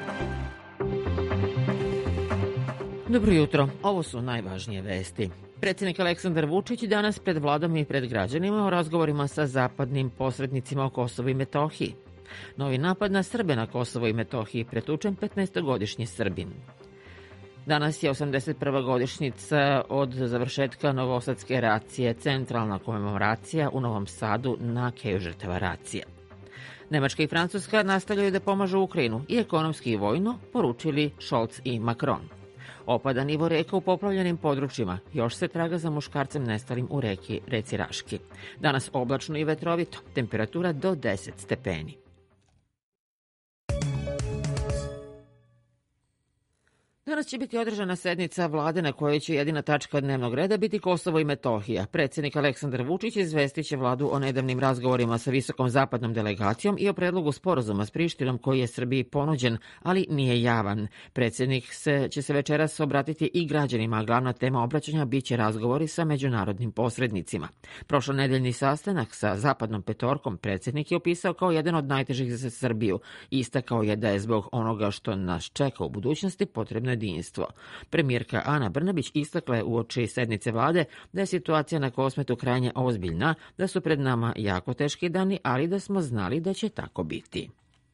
Dobro jutro, ovo su najvažnije vesti. Predsjednik Aleksandar Vučić danas pred vladom i pred građanima o razgovorima sa zapadnim posrednicima o Kosovu i Metohiji. Novi napad na Srbe na Kosovo i Metohiji, pretučen 15-godišnji Srbin. Danas je 81. godišnjica od završetka Novosadske racije, centralna komemoracija u Novom Sadu na keju žrtava racije. Nemačka i Francuska nastavljaju da pomažu Ukrajinu i ekonomski i vojno, poručili Scholz i Macron. Opada nivo reka u poplavljenim područjima, još se traga za muškarcem nestalim u reci Raški. Danas oblačno i vetrovito, temperatura do 10 stepeni. Danas će biti održana sednica vlade na kojoj će jedina tačka dnevnog reda biti Kosovo i Metohija. Predsjednik Aleksandar Vučić izvestit će vladu o nedavnim razgovorima sa visokom zapadnom delegacijom i o predlogu sporazuma s Prištinom koji je Srbiji ponuđen, ali nije javan. Predsjednik će se večeras obratiti i građanima, a glavna tema obraćanja biće razgovori sa međunarodnim posrednicima. Prošlonedeljni sastanak sa zapadnom petorkom predsjednik je opisao kao jedan od najtežih za Srbiju. Istakao je da je zbog onoga što nas čeka u budućnosti potrebno jedinstvo. Premijerka Ana Brnabić istakla je uoči sednice vlade da je situacija na Kosmetu krajnje ozbiljna, da su pred nama jako teški dani, ali da smo znali da će tako biti.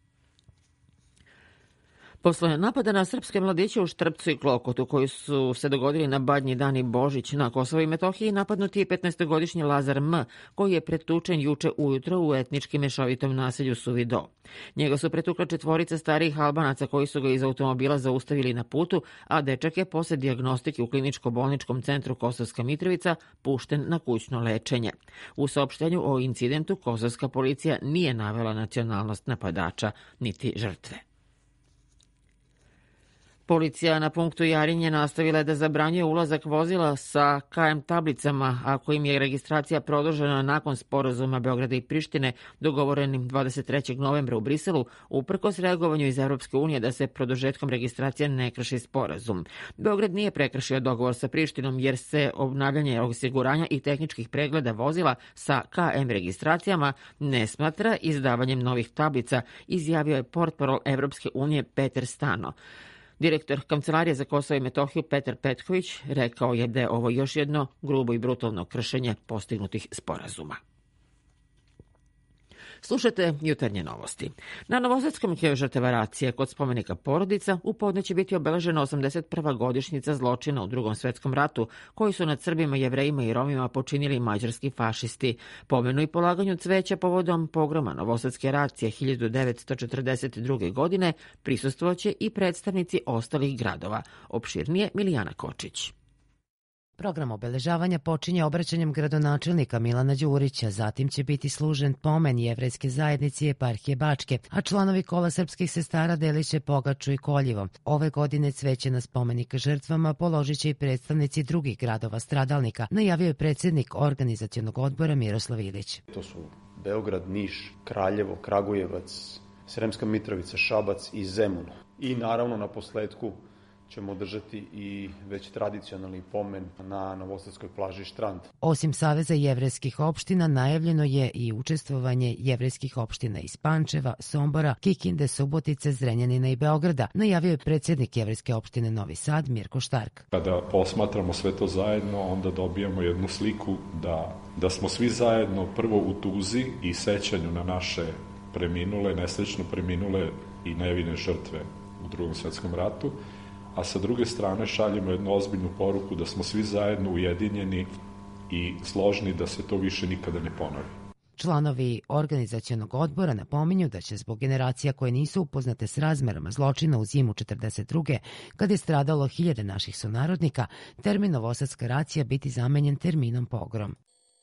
Posle napada na srpske mladiće u Štrpcu i Klokotu, koji su se dogodili na Badnji dan i Božić na Kosovo i Metohiji, napadnuti je 15-godišnji Lazar M, koji je pretučen juče ujutro u etnički mešovitom naselju Suvi Do. Njega su pretukla 4 starijih Albanaca koji su ga iz automobila zaustavili na putu, a dečak je posle dijagnostike u kliničko-bolničkom centru Kosovska Mitrovica pušten na kućno lečenje. U saopštenju o incidentu kosovska policija nije navela nacionalnost napadača niti žrtve. Policija na punktu Jarinje nastavila je da zabranjuje ulazak vozila sa KM tablicama ako im je registracija produžena nakon sporazuma Beograda i Prištine dogovorenim 23. novembra u Briselu, uprkos reagovanju iz Evropske unije da se produžetkom registracije ne krši sporazum. Beograd nije prekršio dogovor sa Prištinom jer se obnavljanje osiguranja i tehničkih pregleda vozila sa KM registracijama ne smatra izdavanjem novih tablica, izjavio je portparol Evropske unije Peter Stano. Direktor Kancelarije za Kosovo i Metohiju Petar Petković rekao je da je ovo još jedno grubo i brutalno kršenje postignutih sporazuma. Slušajte jutarnje novosti. Na Novosadskom kraju žrtava racije kod spomenika Porodica u podne će biti obeležena 81. godišnjica zločina u Drugom svetskom ratu koji su nad Srbima, Jevrejima i Romima počinili mađarski fašisti. Pomenu i polaganju cveća povodom pogroma Novosadske racije 1942. godine prisustvovaće i predstavnici ostalih gradova. Opširnije Milijana Kočić. Program obeležavanja počinje obraćanjem gradonačelnika Milana Đurića, zatim će biti služen pomen jevrejske zajednice i eparhije Bačke, a članovi kola srpskih sestara deliće pogaču i koljivo. Ove godine cveće na spomenik žrtvama položit će i predstavnici drugih gradova stradalnika, najavio je predsjednik organizacionog odbora Miroslav Ilić. To su Beograd, Niš, Kraljevo, Kragujevac, Sremska Mitrovica, Šabac i Zemun. I naravno na posledku ćemo održati i već tradicionalni pomen na Novosadskoj plaži Štrand. Osim Saveza jevrejskih opština, najavljeno je i učestvovanje jevrejskih opština iz Pančeva, Sombora, Kikinde, Subotice, Zrenjanina i Beograda, najavio je predsjednik jevrejske opštine Novi Sad Mirko Štark. Kada posmatramo sve to zajedno, onda dobijamo jednu sliku da smo svi zajedno prvo u tuzi i sećanju na naše preminule, nesrećno preminule i nevine žrtve u Drugom svetskom ratu, a sa druge strane šaljemo jednu ozbiljnu poruku da smo svi zajedno ujedinjeni i složni da se to više nikada ne ponovi. Članovi organizacionog odbora napominju da će zbog generacija koje nisu upoznate s razmerama zločina u zimu 1942. kad je stradalo 1000 naših sunarodnika, termin Novosadska racija biti zamenjen terminom pogrom.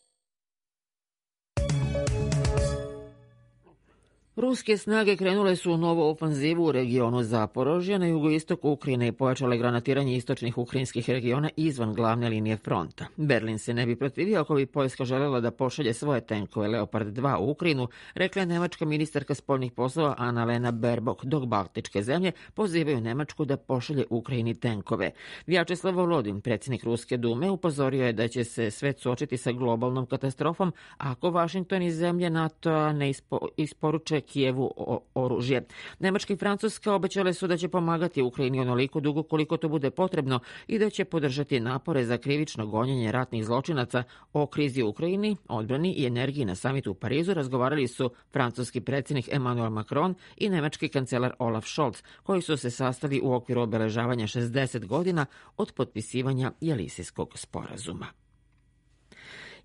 Ruske snage krenule su u novu ofanzivu u regionu Zaporožja na jugoistoku Ukrajine i pojačale granatiranje istočnih ukrajinskih regiona izvan glavne linije fronta. Berlin se ne bi protivio ako bi Poljska želela da pošalje svoje tenkove Leopard 2 u Ukrajinu, rekla je nemačka ministarka spoljnih poslova Annalena Baerbock, dok baltičke zemlje pozivaju Nemačku da pošalje Ukrajini tenkove. Vjačeslav Volodin, predsjednik Ruske dume, upozorio je da će se svet suočiti sa globalnom katastrofom ako Vašington i zemlje NATO-a ne isporuče Kijevu oružje. Nemačka i Francuska obećale su da će pomagati Ukrajini onoliko dugo koliko to bude potrebno i da će podržati napore za krivično gonjenje ratnih zločinaca. O krizi u Ukrajini, odbrani i energiji na samitu u Parizu razgovarali su francuski predsjednik Emmanuel Macron i nemački kancelar Olaf Scholz, koji su se sastali u okviru obeležavanja 60 godina od potpisivanja Jelisejskog sporazuma.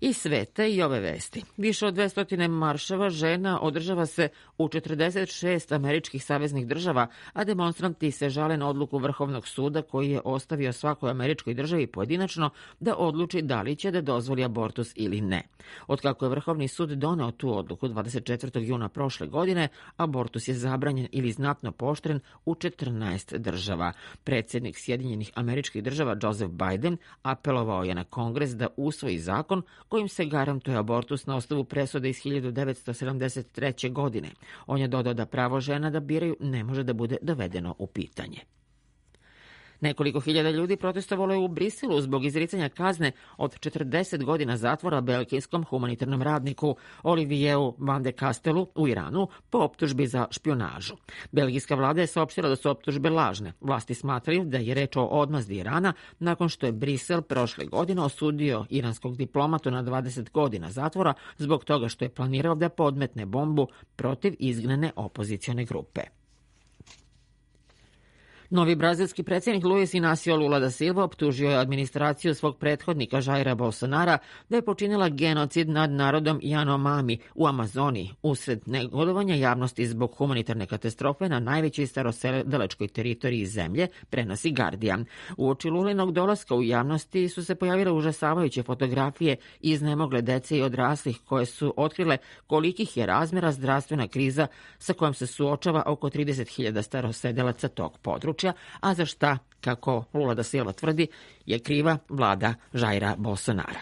Iz sveta i ove vesti. Više od 200 marševa žena održava se u 46 američkih saveznih država, a demonstranti se žale na odluku Vrhovnog suda koji je ostavio svakoj američkoj državi pojedinačno da odluči da li će da dozvoli abortus ili ne. Otkako je Vrhovni sud doneo tu odluku 24. juna prošle godine, abortus je zabranjen ili znatno pooštren u 14 država. Predsjednik Sjedinjenih američkih država Joseph Biden apelovao je na Kongres da usvoji zakon kojim se garantuje abortus na osnovu presude iz 1973. godine. On je dodao da pravo žena da biraju ne može da bude dovedeno u pitanje. Nekoliko hiljada ljudi protestovalo je u Briselu zbog izricanja kazne od 40 godina zatvora belgijskom humanitarnom radniku Olivieru Van de Castelu u Iranu po optužbi za špionažu. Belgijska vlada je saopštila da su optužbe lažne. Vlasti smatraju da je reč o odmazdi Irana nakon što je Brisel prošle godine osudio iranskog diplomatu na 20 godina zatvora zbog toga što je planirao da podmetne bombu protiv izgnane opozicione grupe. Novi brazilski predsjednik Luis Inácio Lula da Silva optužio je administraciju svog prethodnika Jaira Bolsonara da je počinila genocid nad narodom Yanomami u Amazoniji usred negodovanja javnosti zbog humanitarne katastrofe na najvećoj starosedelačkoj teritoriji zemlje, prenosi Guardian. Uoči Lulinog dolaska u javnosti su se pojavile užasavajuće fotografije iznemogle dece i odraslih koje su otkrile kolikih je razmjera zdravstvena kriza sa kojom se suočava oko 30.000 starosedelaca tog područja, a za šta, kako Lula da Silva tvrdi, je kriva vlada Jaira Bolsonara.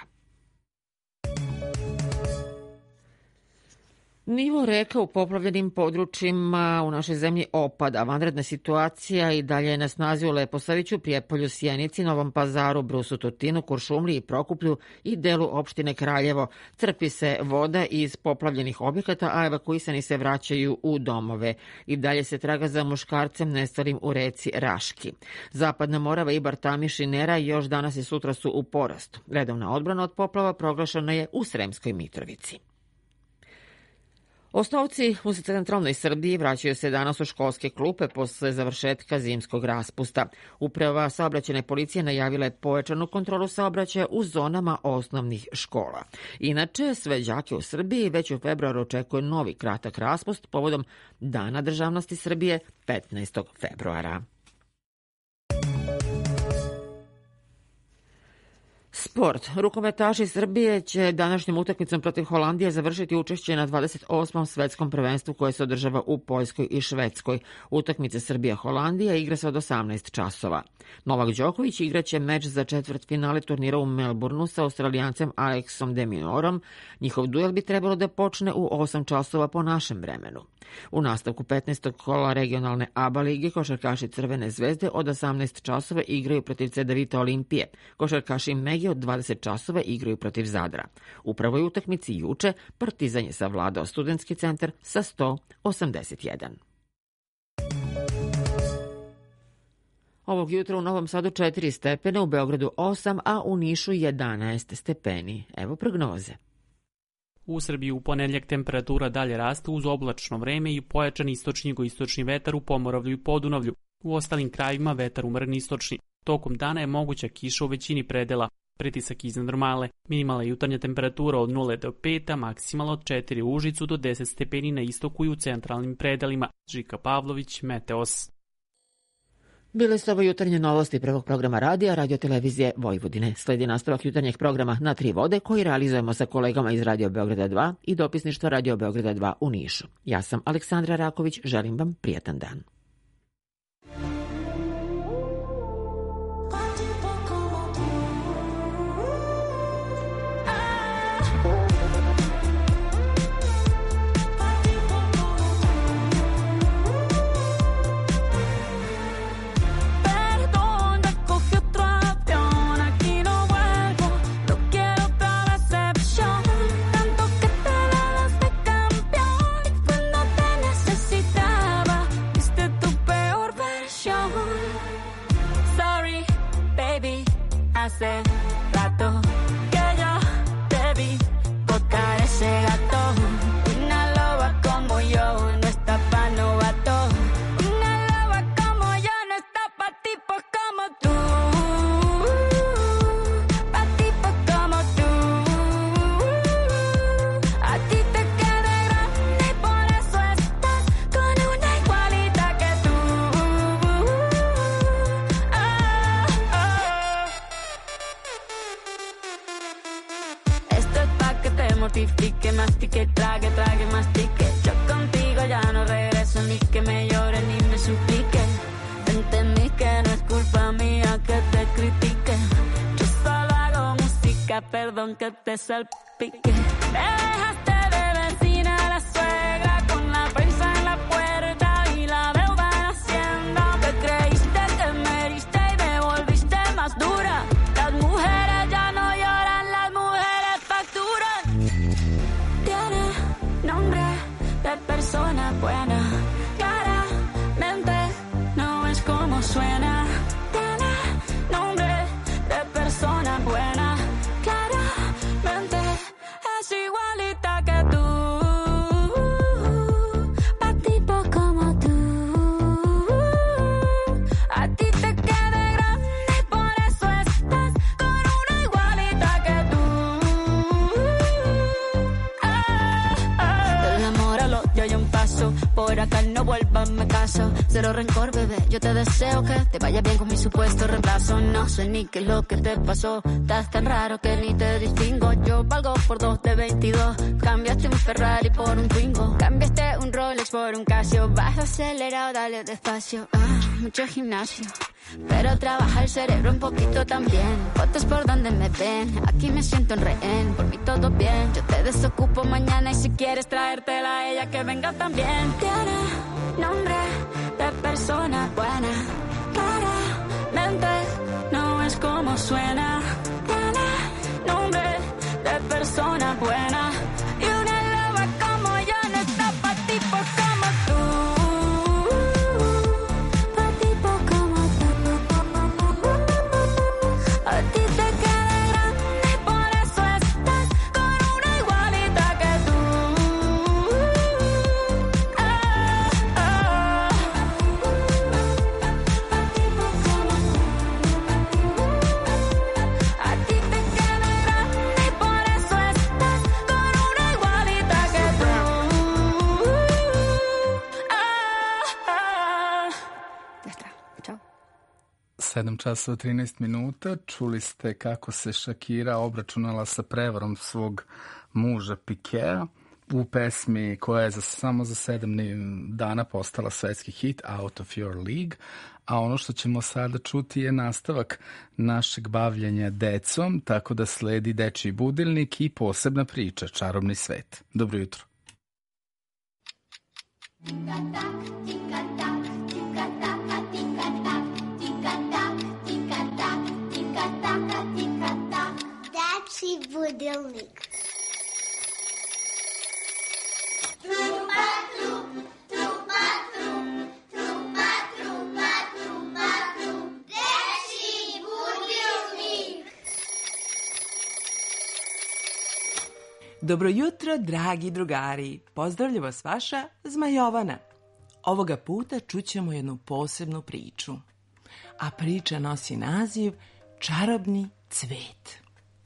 Nivo reka u poplavljenim područjima u našoj zemlji opada. Vanredna situacija i dalje je na snazi u Leposaviću, Prijepolju, Sjenici, Novom Pazaru, Brusu, Tutinu, Kuršumliji, Prokuplju i delu opštine Kraljevo. Crpi se voda iz poplavljenih objekata, a evakuisani se vraćaju u domove. I dalje se traga za muškarcem nestalim u reci Raški. Zapadna Morava, Ibar, Tamiš i Nera još danas i sutra su u porastu. Redovna odbrana od poplava proglašena je u Sremskoj Mitrovici. Osnovci u centralnoj Srbiji vraćaju se danas u školske klupe posle završetka zimskog raspusta. Uprava saobraćajne policije najavila je pojačanu kontrolu saobraćaja u zonama osnovnih škola. Inače, sve đake u Srbiji već u februaru očekuje novi kratak raspust povodom Dana državnosti Srbije 15. februara. Sport. Rukometaši Srbije će današnjom utakmicom protiv Holandije završiti učešće na 28. svetskom prvenstvu koje se održava u Poljskoj i Švedskoj. Utakmice Srbija-Holandija igra se od 18 časova. Novak Đoković igraće meč za četvrtfinale turnira u Melbourneu sa Australijancem Alexom de Minaurom. Njihov duel bi trebalo da počne u 8 časova po našem vremenu. U nastavku 15. kola regionalne ABA lige košarkaši Crvene zvezde od 18 časova igraju protiv Cedevita Olimpije. Košarkaši Megi od 20 časova igraju protiv Zadra. U prvoj utakmici juče Partizan je savladao Studentski centar sa 181. Ovog jutra u Novom Sadu 4 stepene, u Beogradu 8, a u Nišu 11 stepeni. Evo prognoze. U Srbiji u ponedjeljak temperatura dalje raste uz oblačno vreme i pojačan istočni jugoistočni vetar u Pomoravlju i Podunavlju. U ostalim krajevima vetar umeren istočni. Tokom dana je moguća kiša u većini predela. Pritisak iznad normale. Minimalna jutarnja temperatura od 0 do 5, a maksimalna od 4 u Užicu do 10 stepeni na istoku i u centralnim predelima. Žika Pavlović, Meteos. Bile su ovo jutarnje novosti prvog programa radija Radio-televizije Vojvodine. Sledi nastavak jutarnjeg programa Na tri vode koji realizujemo sa kolegama iz Radio Beograda 2 i dopisništva Radio Beograda 2 u Nišu. Ja sam Aleksandra Raković, želim vam prijatan dan. Usted mortifique, mastique, trague, trague, mastique. Yo contigo ya no regreso, ni que me llore ni me suplique. Entendí que no es culpa mía que te critique. Yo solo hago música, perdón que te salpique. Me dejaste de vecina a la suegra con la prensa en la puerta y la deuda en Hacienda. Te creíste que me heriste y me volviste más dura. Las mujeres ya no lloran, las mujeres facturan. Tiene nombre de persona buena, claramente no es como suena. Tiene nombre de persona buena, claramente es igualita que tú. Pa' tipo como tú, a ti te queda grande y por eso estás con una igualita que tú. Del amor al odio hay un paso, por acá no vuelvas, me caso. Cero rencor, bebé, yo te deseo que te vaya bien con mi supuesto reemplazo. No sé ni qué es lo que te pasó, estás tan raro que ni te distingo. Yo valgo por 2 de 22, cambiaste un Ferrari por un Twingo. Cambiaste un Rolex por un Casio, vas acelerado, dale despacio. Mucho gimnasio, pero trabaja el cerebro un poquito también. Fotos por donde me ven, aquí me siento en rehén. Por mí todo bien, yo te desocupo mañana y si quieres traértela a ella que venga también. Tiene nombre de persona buena, claramente no es como suena. Tiene nombre de persona buena y una loba como yo no está pa' tipo como tú. Pa' tipo como tú. A ti te queda grande y por eso estás con una igualita que tú. A ti te queda grande y por eso estás con una igualita que tú. 7 časova 13 minuta. Čuli ste kako se Shakira obračunala sa prevarom svog muža Pikea u pesmi koja je samo za 7 dana postala svetski hit Out of Your League. A ono što ćemo sada čuti je nastavak našeg bavljenja decom, tako da sledi dečiji budilnik i posebna priča, čarobni svet. Dobro jutro. Dečiji budilnik. Dobro jutro, dragi drugari. Pozdravlja vas vaša Zmajovana. Ovoga puta čućemo jednu posebnu priču. A priča nosi naziv Čarobni cvet.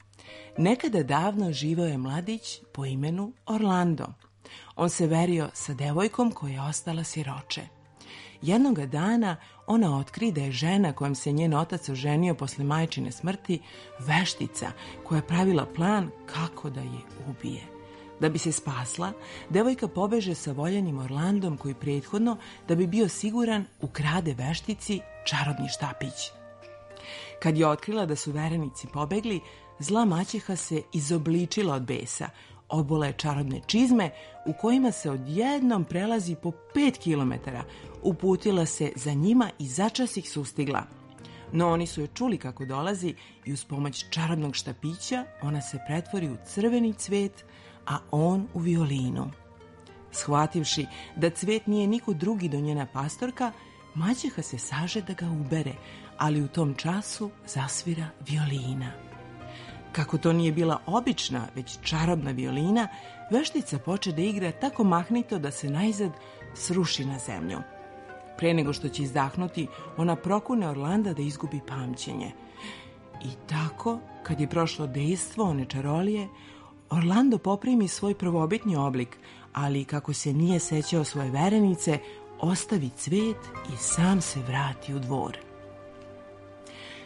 Nekada davno živeo je mladić po imenu Orlando. On se verio sa devojkom koja je ostala siroče. Jednoga dana ona otkri da je žena kojom se njen otac oženio posle majčine smrti veštica koja je pravila plan kako da je ubije. Da bi se spasla, devojka pobeže sa voljenim Orlandom koji prethodno, da bi bio siguran, ukrade veštici čarobni štapić. Kad je otkrila da su verenici pobegli, zla maćeha se izobličila od besa, obula je čarobne čizme u kojima se odjednom prelazi po 5 kilometara, uputila se za njima i začas ih sustigla. No oni su je čuli kako dolazi i uz pomoć čarobnog štapića ona se pretvori u crveni cvet, a on u violinu. Shvativši da cvet nije niko drugi do njena pastorka, maćeha se saže da ga ubere, ali u tom času zasvira violina. Kako to nije bila obična, već čarobna violina, veštica poče da igra tako mahnito da se najzad sruši na zemlju. Pre nego što će izdahnuti, ona prokune Orlanda da izgubi pamćenje. I tako, kad je prošlo dejstvo one čarolije, Orlando poprimi svoj prvobitni oblik, ali kako se nije sećao svoje verenice, ostavi cvet i sam se vrati u dvor.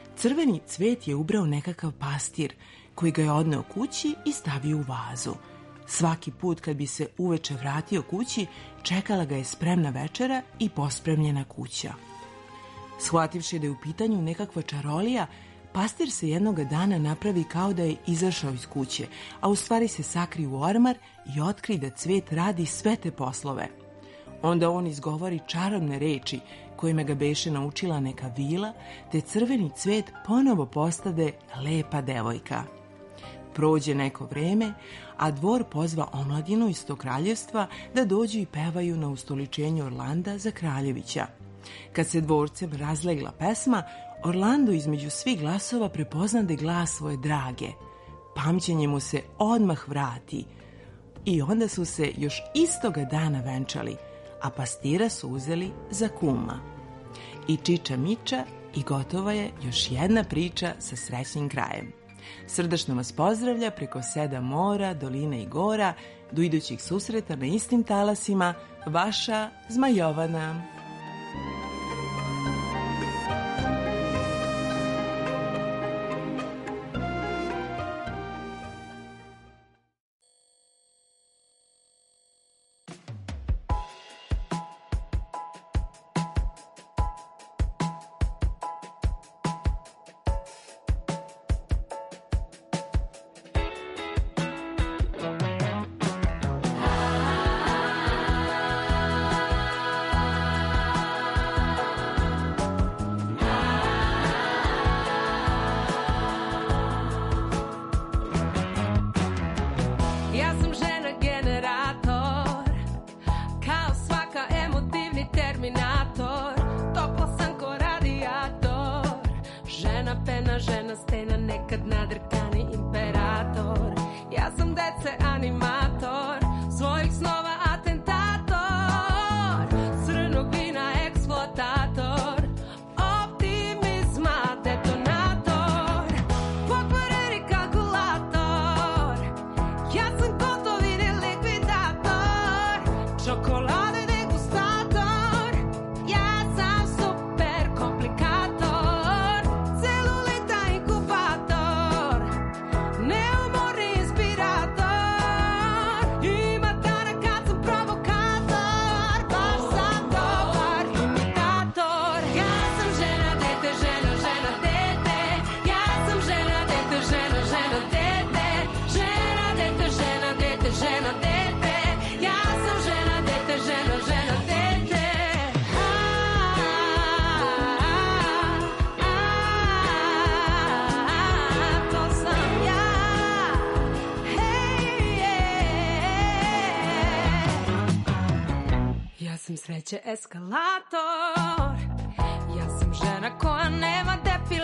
Crveni cvet je ubrao nekakav pastir, koji ga je odneo kući i stavio u vazu. Svaki put kad bi se uveče vratio kući, čekala ga je spremna večera i pospremljena kuća. Shvativši da je u pitanju nekakva čarolija, pastir se jednoga dana napravi kao da je izašao iz kuće, a u stvari se sakri u ormar i otkri da Cvet radi sve te poslove. Onda on izgovori čarobne reči kojima ga beše naučila neka vila, te crveni cvet ponovo postade lepa devojka. Prođe neko vreme, a dvor pozva omladinu iz tog kraljevstva da dođu i pevaju na ustoličenju Orlanda za kraljevića. Kad se dvorcem razlegla pesma, Orlando između svih glasova prepoznade glas svoje drage. Pamćenje mu se odmah vrati i onda su se još istoga dana venčali, a pastira su uzeli za kuma. I čiča miča i gotova je još jedna priča sa srećnim krajem. Srdačno vas pozdravlja preko 7 mora, dolina i gora, do idućih susreta na istim talasima, vaša Zmajovana. Sreće eskalator. Ja sam žena koja nema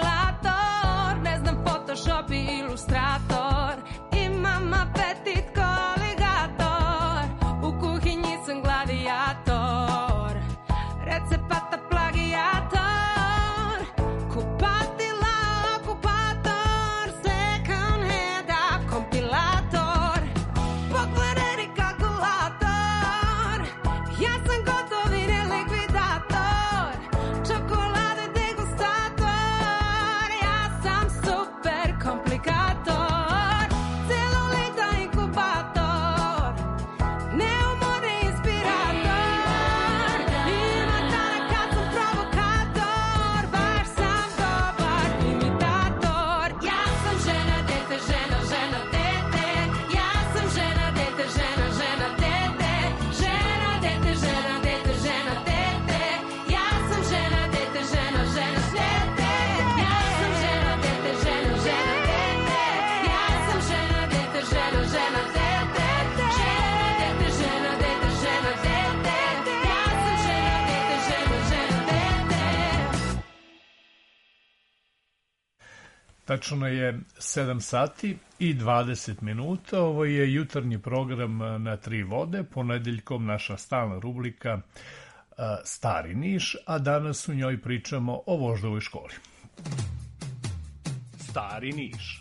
depilator, ne znam Photoshop i Illustrator, imam apetit ko aligator, u kuhinji sam gladijator, recepata plagijator, kupatila okupator, second hand kompilator, pokvareni kalkulator, ja sam gotovi likvidator, čokolade degustator, ja sam super komplikator, celulita inkubator, neumorni inspirator, ima dana kad sam provokator, baš sam dobar imitator. Ja sam žena, dete, žena, žena, dete, ja sam žena, dete, žena, žena, dete, žena, dete, žena, dete, žena, dete, ja sam žena, dete, žena, žena, dete, ja sam žena, dete, žena, žena, dete, ja sam žena, dete, žena, žena, dete, žena, dete, žena, dete, žena, dete, ja sam žena, dete, žena, žena, dete. Tačno je 7 sati i 20 minuta. Ovo je jutarnji program na Tri vode. Ponedeljkom naša stalna rubrika Stari Niš, a danas u njoj pričamo o voždovoj školi. Stari Niš.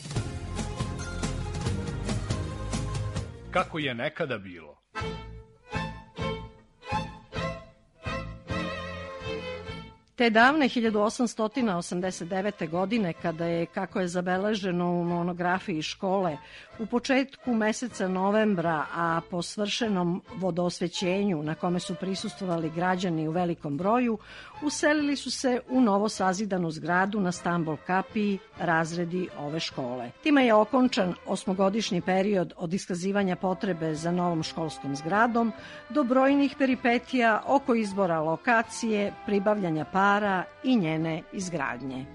Kako je nekada bilo? Te davne 1889. godine, kada je, kako je zabeleženo u monografiji škole, u početku meseca novembra, a po svršenom vodosvećenju na kome su prisustvovali građani u velikom broju, uselili su se u novo sazidanu zgradu na Stambol kapiji razredi ove škole. Time je okončan osmogodišnji period od iskazivanja potrebe za novom školskom zgradom do brojnih peripetija oko izbora lokacije, pribavljanja para i njene izgradnje.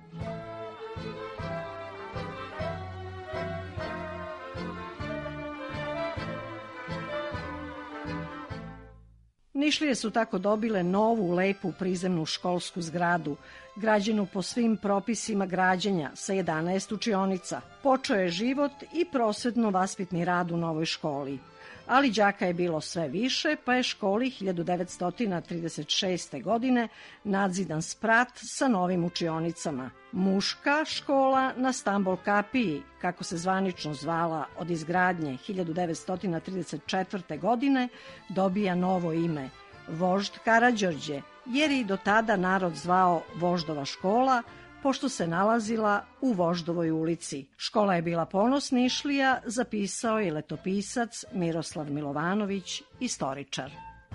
Nišlije su tako dobile novu, lepu prizemnu školsku zgradu, građenu po svim propisima građenja sa 11 učionica. Počeo je život i prosvetno-vaspitni rad u novoj školi. Ali đaka je bilo sve više, pa je školi 1936. godine nadzidan sprat sa novim učionicama. Muška škola na Stambol kapiji, kako se zvanično zvala od izgradnje 1934. godine, dobija novo ime, Vožd Karađorđe, jer i do tada narod zvao Voždova škola, pošto se nalazila u Voždovoj ulici. Škola je bila ponos Nišlija, zapisao je letopisac Miroslav Milovanović, istoričar.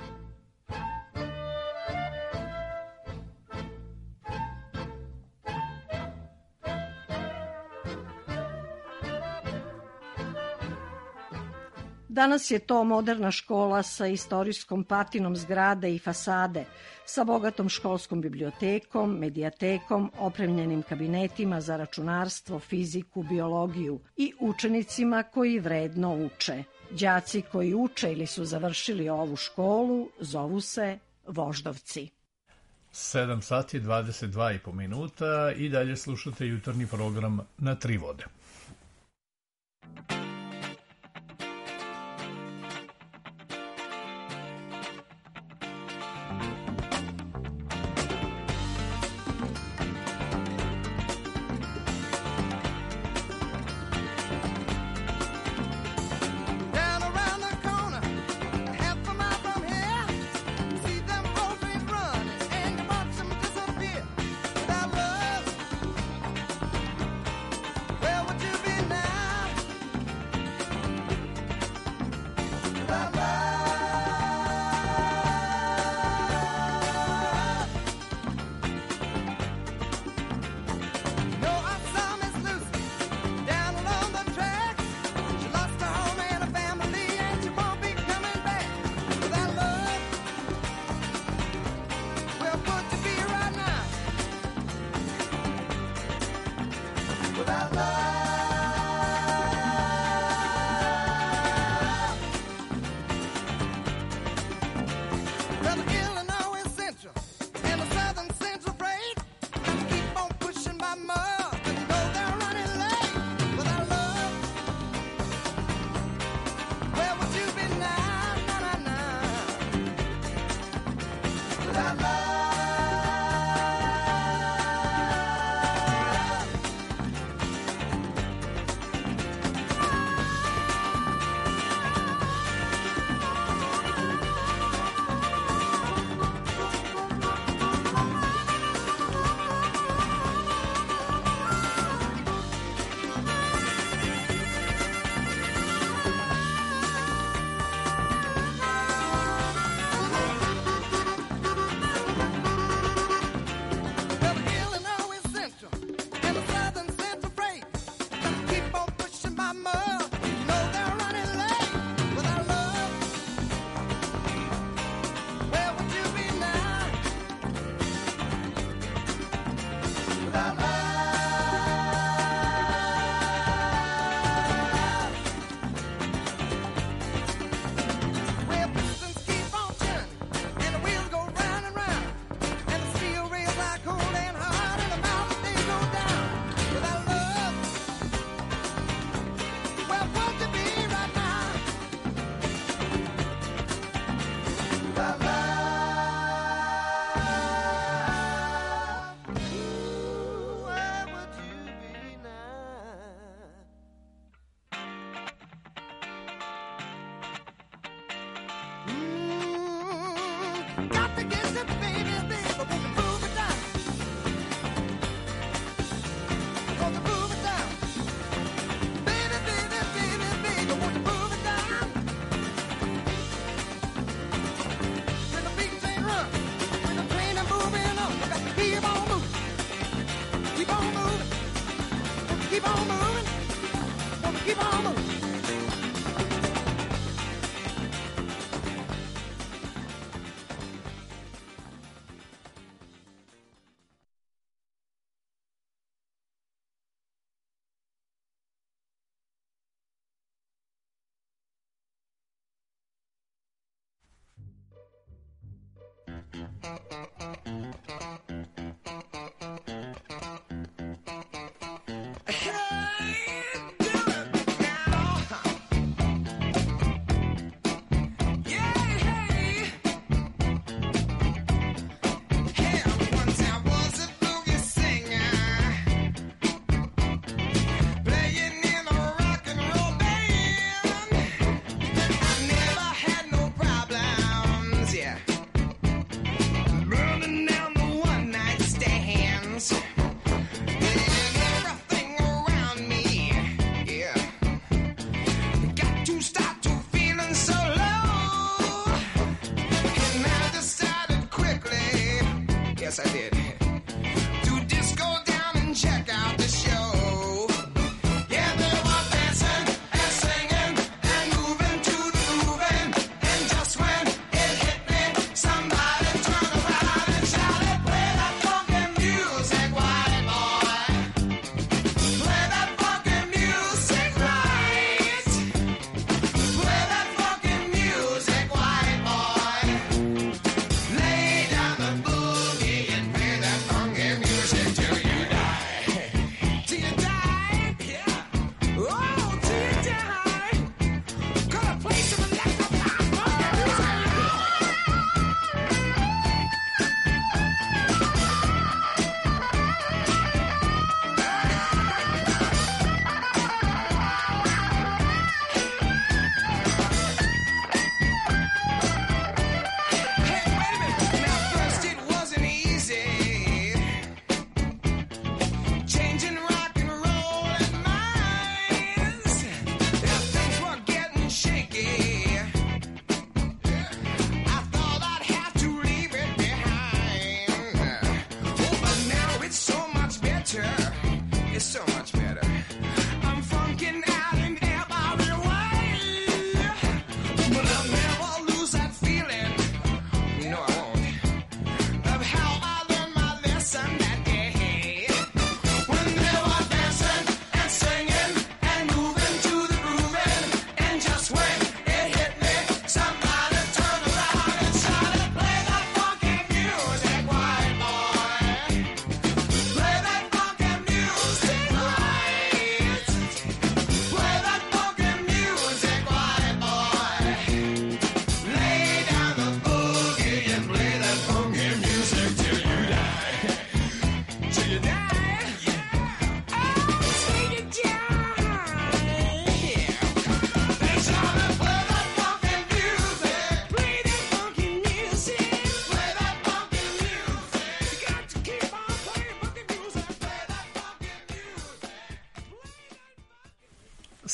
Danas je to moderna škola sa istorijskom patinom zgrade i fasade, sa bogatom školskom bibliotekom, medijatekom, opremljenim kabinetima za računarstvo, fiziku, biologiju i učenicima koji vredno uče. Đaci koji uče ili su završili ovu školu zovu se Voždovci. 7 sati 22,5 minuta i dalje slušate jutarnji program na Tri vode. Well,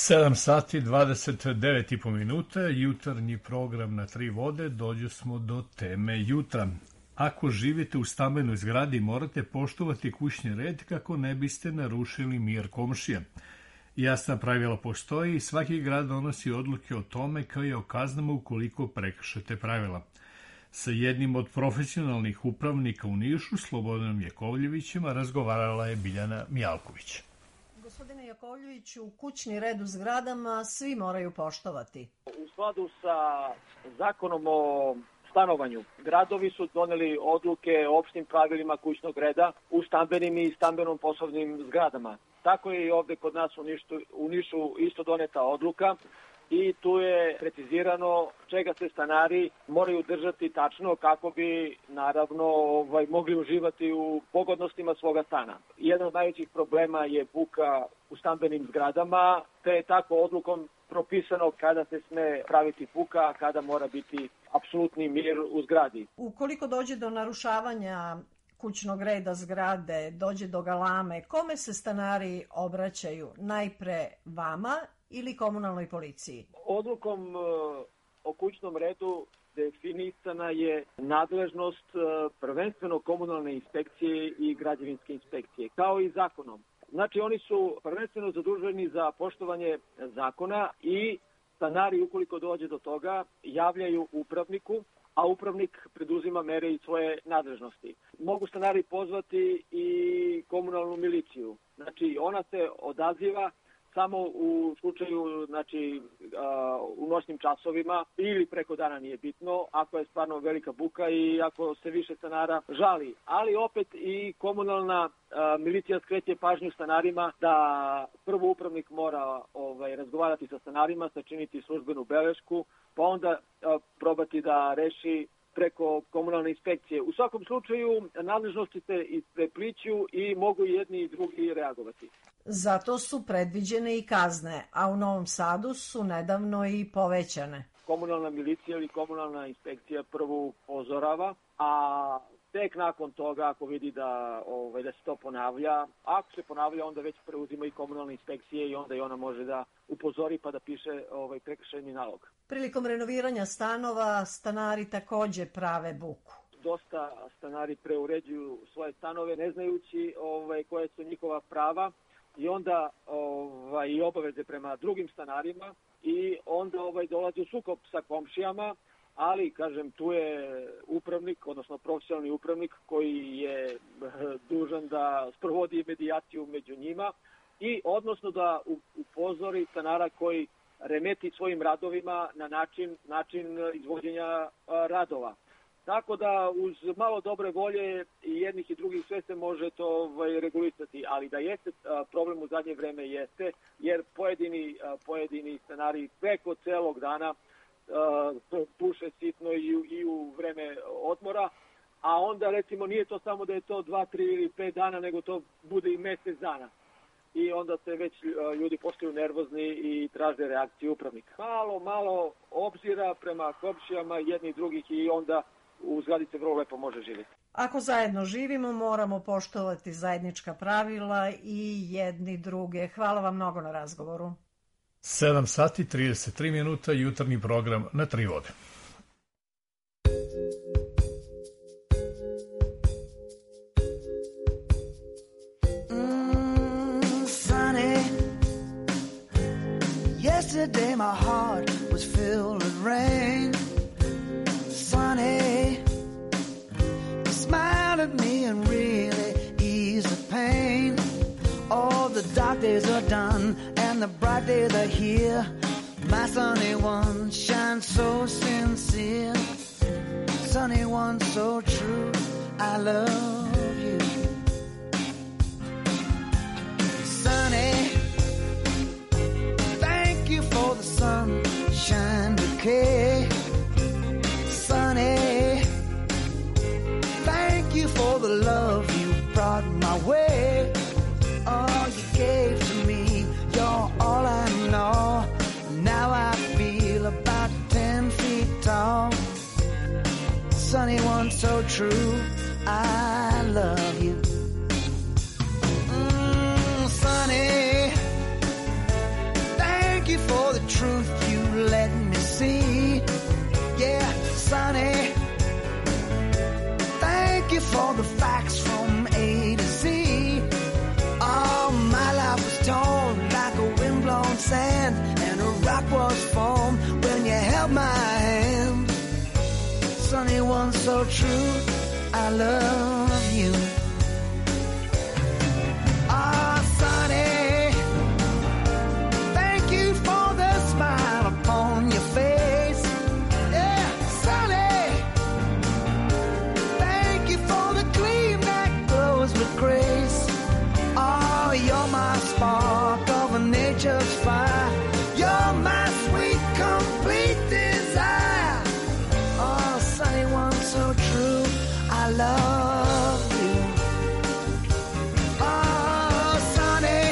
7 sati 29,5 minuta, jutarnji program na Tri vode, dođu smo do teme jutra. Ako živite u stambenoj zgradi, morate poštovati kućni red kako ne biste narušili mir komšija. Jasna pravila postoji i svaki grad donosi odluke o tome kao i o kaznama ukoliko prekršite pravila. Sa jednim od profesionalnih upravnika u Nišu, Slobodanom Jakovljevićem, razgovarala je Biljana Mijalković. Gospodine Jakovljeviću, kućni red u zgradama svi moraju poštovati. U skladu sa zakonom o stanovanju, gradovi su doneli odluke o opštim pravilima kućnog reda u stambenim i stambeno-poslovnim zgradama. Tako je i ovde kod nas u Nišu isto doneta odluka i tu je precizirano čega se stanari moraju držati tačno kako bi naravno mogli uživati u pogodnostima svoga stana. Jedan od najvećih problema je buka u stambenim zgradama, te je tako odlukom propisano kada se sme praviti buka, a kada mora biti apsolutni mir u zgradi. Ukoliko dođe do narušavanja kućnog reda zgrade, dođe do galame, kome se stanari obraćaju? Najpre vama ili komunalnoj policiji? Odlukom o kućnom redu definisana je nadležnost prvenstveno komunalne inspekcije i građevinske inspekcije, kao i zakonom. Znači, oni su prvenstveno zaduženi za poštovanje zakona i stanari, ukoliko dođe do toga, javljaju upravniku, a upravnik preduzima mere iz svoje nadležnosti. Mogu stanari pozvati i komunalnu miliciju. Znači, ona se odaziva samo u slučaju, znači, u noćnim časovima ili preko dana, nije bitno, ako je stvarno velika buka i ako se više stanara žali. Ali opet i komunalna milicija skreće pažnju stanarima da prvo upravnik mora razgovarati sa stanarima, sačiniti službenu belešku, pa onda probati da reši preko komunalne inspekcije. U svakom slučaju nadležnosti se isprepliću i mogu jedni i drugi reagovati. Zato su predviđene i kazne, a u Novom Sadu su nedavno i povećane. Komunalna milicija ili komunalna inspekcija prvo upozorava, a tek nakon toga ako vidi da se to ponavlja, ako se ponavlja onda već preuzima i komunalne inspekcije i onda i ona može da upozori pa da piše prekršajni nalog. Prilikom renoviranja stanova stanari takođe prave buku. Dosta stanari preuređuju svoje stanove ne znajući koje su njihova prava i onda i obaveze prema drugim stanarima i onda dolazi u sukob sa komšijama, ali, kažem, tu je upravnik, odnosno profesionalni upravnik koji je dužan da sprovodi medijaciju među njima i odnosno da upozori stanara koji remeti svojim radovima na način izvođenja radova. Tako da uz malo dobre volje i jednih i drugih sve se može to regulisati, ali da jeste problem u zadnje vreme jeste, jer pojedini stanari preko celog dana puše sitno i u vreme odmora, a onda recimo nije to samo da je to 2, 3 ili 5 dana, nego to bude i mesec dana. I onda se već ljudi postaju nervozni i traže reakciju upravnika. Malo obzira prema komšijama jednih i drugih i onda u zgradi se vrlo lepo može živjeti. Ako zajedno živimo, moramo poštovati zajednička pravila i jedni druge. Hvala vam mnogo na razgovoru. 7 sati 33 minuta, jutarnji program na Tri vode. Sunny, yesterday my heart was filled with rain. Sunny, you smiled at me and really eased the pain. All the dark days are done and the bright days are here. My sunny one shines so sincere. Sunny one so true, I love you. Sunny, thank you for the sunshine bouquet. Sunny, thank you for the love you brought my way. All you gave to me, you're all I know. Now I feel about 10 feet tall. Sunny one so true, I love you. Sunny, thank held my hand. Sunny one so true, I love you. Ah, Sunny, thank you for the smile upon your face. Yeah, Sunny, thank you for the gleam that glows with grace. Oh, you're my spark of nature's fire. You're my sweet, complete desire. Oh, sunny one so true, I love you. Oh, sunny,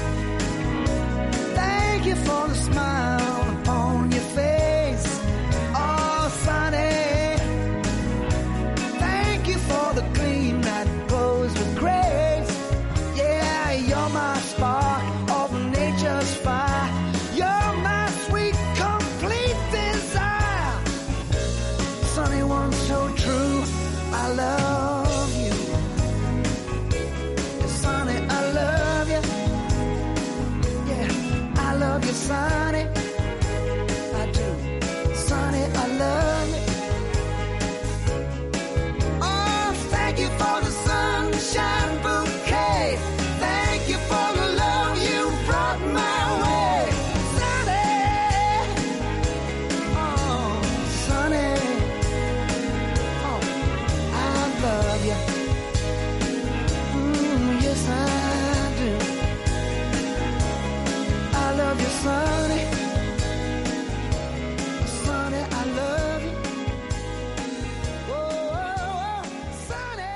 thank you for the smile upon your face. Oh, sunny, thank you for the gleam that glows with grace. Yeah, you're my spark of nature's fire. You're my sweet, complete desire. Sunny one so true, I love you. Sunny, I love you. Yeah, I love you, Sunny. I do. Sunny, I love you. Oh, thank you for the sunshine bouquet. Thank you for the love you brought my way. Sunny, oh, Sunny, oh, I love you. Yes, I do. I love you, Sunny. Sunny, I love you. Oh, oh, oh, Sunny.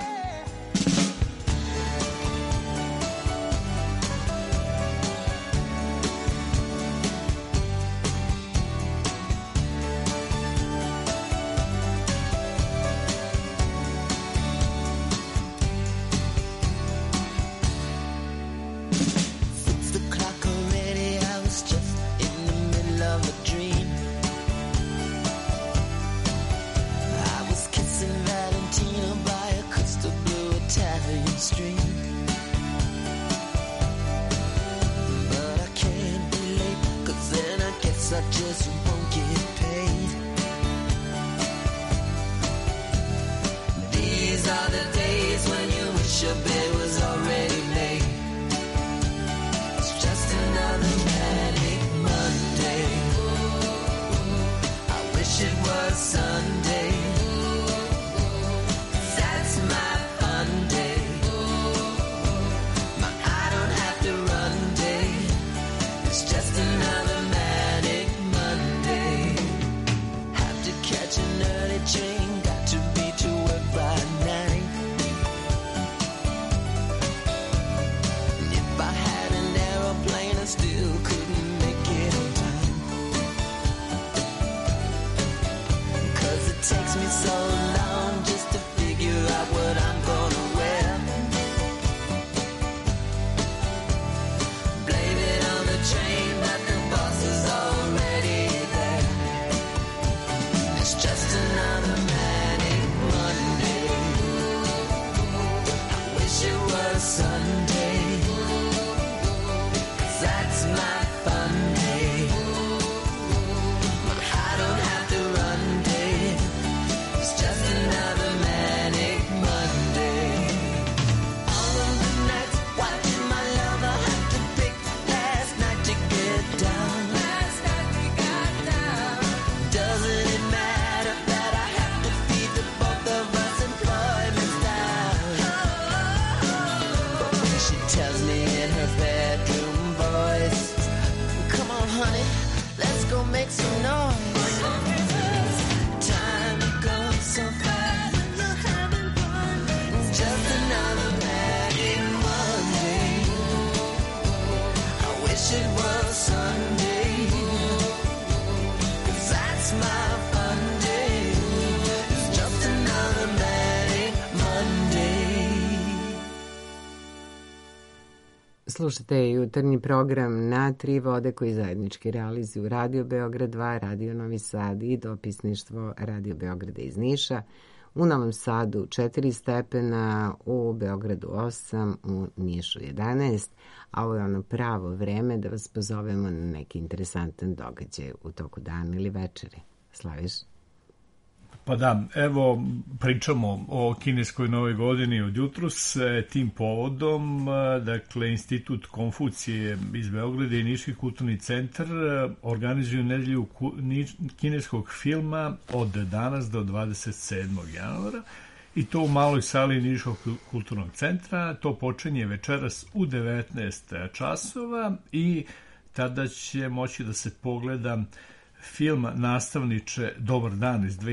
Slušate jutarnji program Na tri vode koji zajednički realizuju Radio Beograd 2, Radio Novi Sad i dopisništvo Radio Beograda iz Niša. U Novom Sadu 4 stepena, u Beogradu 8, u Nišu 11, a ovo je ono pravo vreme da vas pozovemo na neki interesantan događaj u toku dana ili večeri. slaviš? Pa da, evo, pričamo o kineskoj nove godini od jutrus. Tim povodom, dakle, Institut Konfucije iz Beograda i Niški kulturni centar organizuju nedelju kineskog filma od danas do 27. januara i to u maloj sali Niškog kulturnog centra. To počinje večeras u 19 časova i tada će moći da se pogleda film Nastavniče, dobar dan iz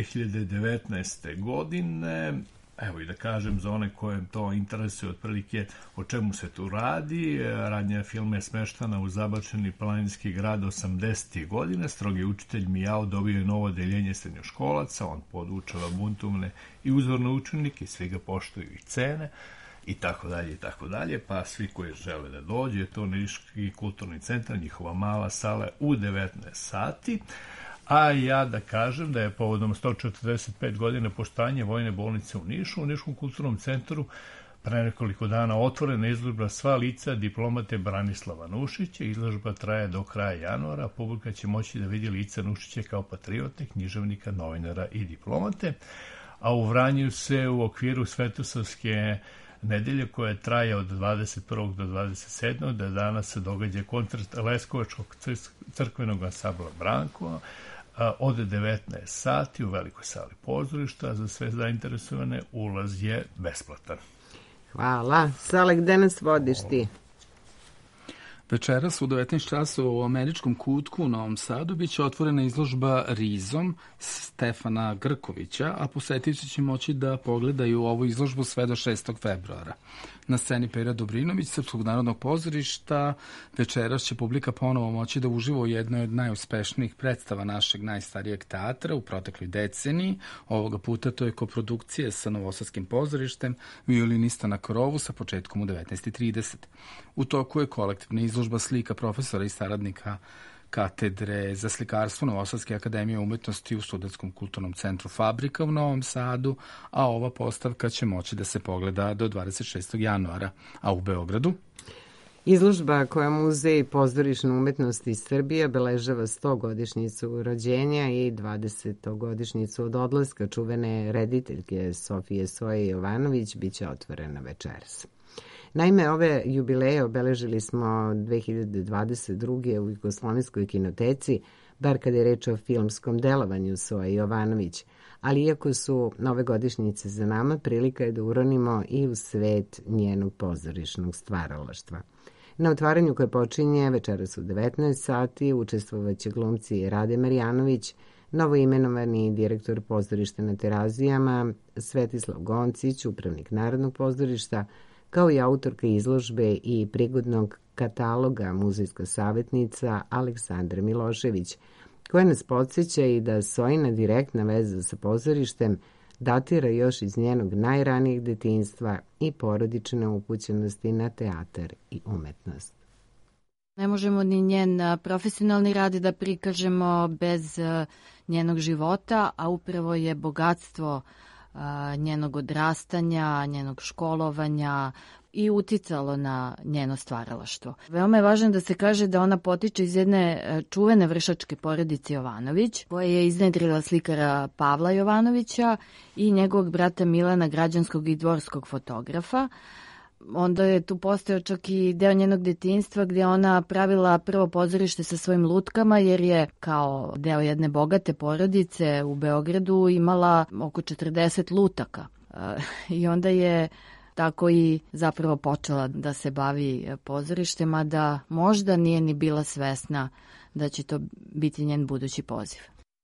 2019. godine. Evo i da kažem za one koje to interesuje otprilike o čemu se tu radi. Radnja filma je smeštana u zabačeni planinski grad 80. godine. Strogi učitelj Mijao dobio je novo odeljenje srednjoškolaca, on podučava buntovne i uzorne učenike, svi ga poštuju i cene, i tako dalje, pa svi koji žele da dođu, je to Niški kulturni centar, njihova mala sala u 19 sati, a ja da kažem da je povodom 145 godina postojanja vojne bolnice u Nišu, u Niškom kulturnom centru pre nekoliko dana otvorena izložba Sva lica diplomate Branislava Nušića. Izložba traje do kraja januara, publika će moći da vidi lica Nušića kao patriote, književnika, novinara i diplomate, a u Vranju se u okviru Svetosavske nedelje koja traje od 21. do 27. da danas se događa koncert Leskovačkog crkvenog ansambla Branko od 19 sati u velikoj sali pozorišta. Za sve zainteresovane ulaz je besplatan. Hvala. Sale, gde nas vodiš ti? Večeras u 19 časova u Američkom kutku u Novom Sadu biće otvorena izložba Rizom Stefana Grkovića, a posetioci će moći da pogledaju ovu izložbu sve do 6. februara. Na sceni Pera Dobrinović, Srpskog narodnog pozorišta, večeras će publika ponovo moći da uživa u jednoj od najuspešnijih predstava našeg najstarijeg teatra u protekloj deceniji. Ovoga puta to je koprodukcija sa Novosadskim pozorištem, Violinista na krovu sa početkom u 19:30. U toku je kolektivna izložba slika profesora i saradnika katedre za slikarstvo Novosadske akademije umetnosti u Studentskom kulturnom centru Fabrika u Novom Sadu, a ova postavka će moći da se pogleda do 26. januara. A u Beogradu? Izložba koja Muzej pozorišne umetnosti iz Srbije obeležava 100-godišnjicu rođenja i 20-godišnjicu od odlaska čuvene rediteljke Sofije Soje Jovanović biće otvorena večeras. Naime, ove jubileje obeležili smo 2022. u Jugoslovenskoj kinoteci, bar kada je reč o filmskom delovanju Soje Jovanović, ali iako su nove godišnjice za nama, prilika je da uronimo i u svet njenog pozorišnog stvaralaštva. Na otvaranju koje počinje večeras u 19 sati učestvovaće glumci Rade Marjanović, novoimenovani direktor pozorišta na Terazijama, Svetislav Goncić, upravnik Narodnog pozorišta, kao i autorka izložbe i prigodnog kataloga muzejska savjetnica Aleksandra Milošević, koja nas podsjeća i da Sojina direktna veza sa pozorištem datira još iz njenog najranijeg detinjstva i porodične upućenosti na teatar i umetnost. Ne možemo ni njen profesionalni rad da prikažemo bez njenog života, a upravo je bogatstvo njenog odrastanja, njenog školovanja i uticalo na njeno stvaralaštvo. Veoma je važno da se kaže da ona potiče iz jedne čuvene vršačke porodice Jovanović, koja je iznedrila slikara Pavla Jovanovića i njegovog brata Milana, građanskog i dvorskog fotografa. Onda je tu postojao čak i deo njenog detinjstva gdje ona pravila prvo pozorište sa svojim lutkama, jer je kao deo jedne bogate porodice u Beogradu imala oko 40 lutaka. I onda je tako i zapravo počela da se bavi pozorištem, a da možda nije ni bila svesna da će to biti njen budući poziv.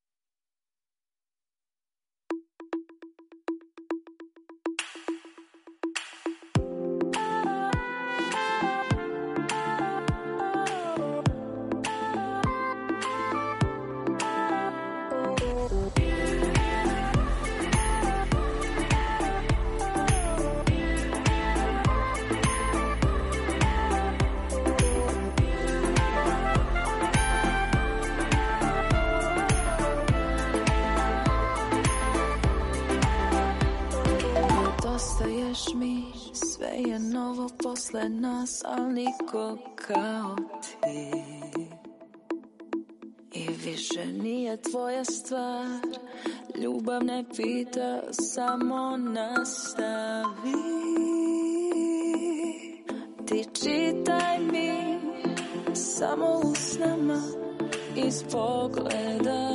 Sve je novo posle nas, ali niko kao ti. I više nije tvoja stvar. Ljubav ne pita, samo nastavi. Ti čitaj mi samo u snama iz pogleda.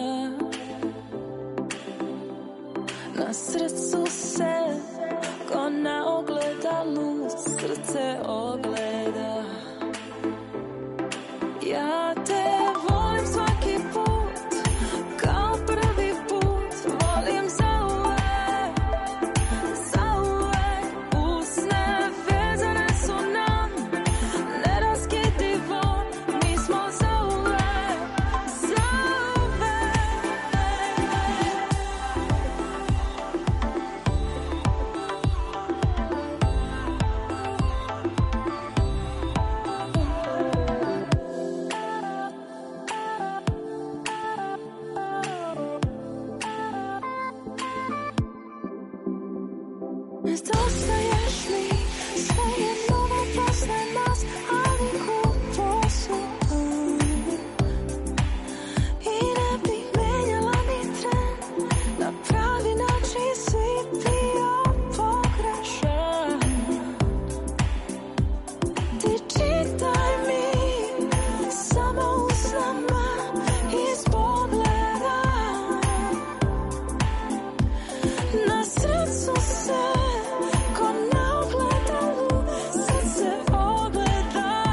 Na srcu se ko na ogledalu srce ogleda. Ja te volim svaki put kao prvi put. Volim zauvek, zauvek. Usne vezane su nam neraskidivo. Mi smo zauvek, zauvek. Nedostaješ mi, sve je novo posle nas, ali glupo su. I ne bih menjala ni tren, na pravi način si bio pogrešan. Ti čitaj mi samo u snama iz pogleda. Na srcu se ko na ogledalu srce ogleda.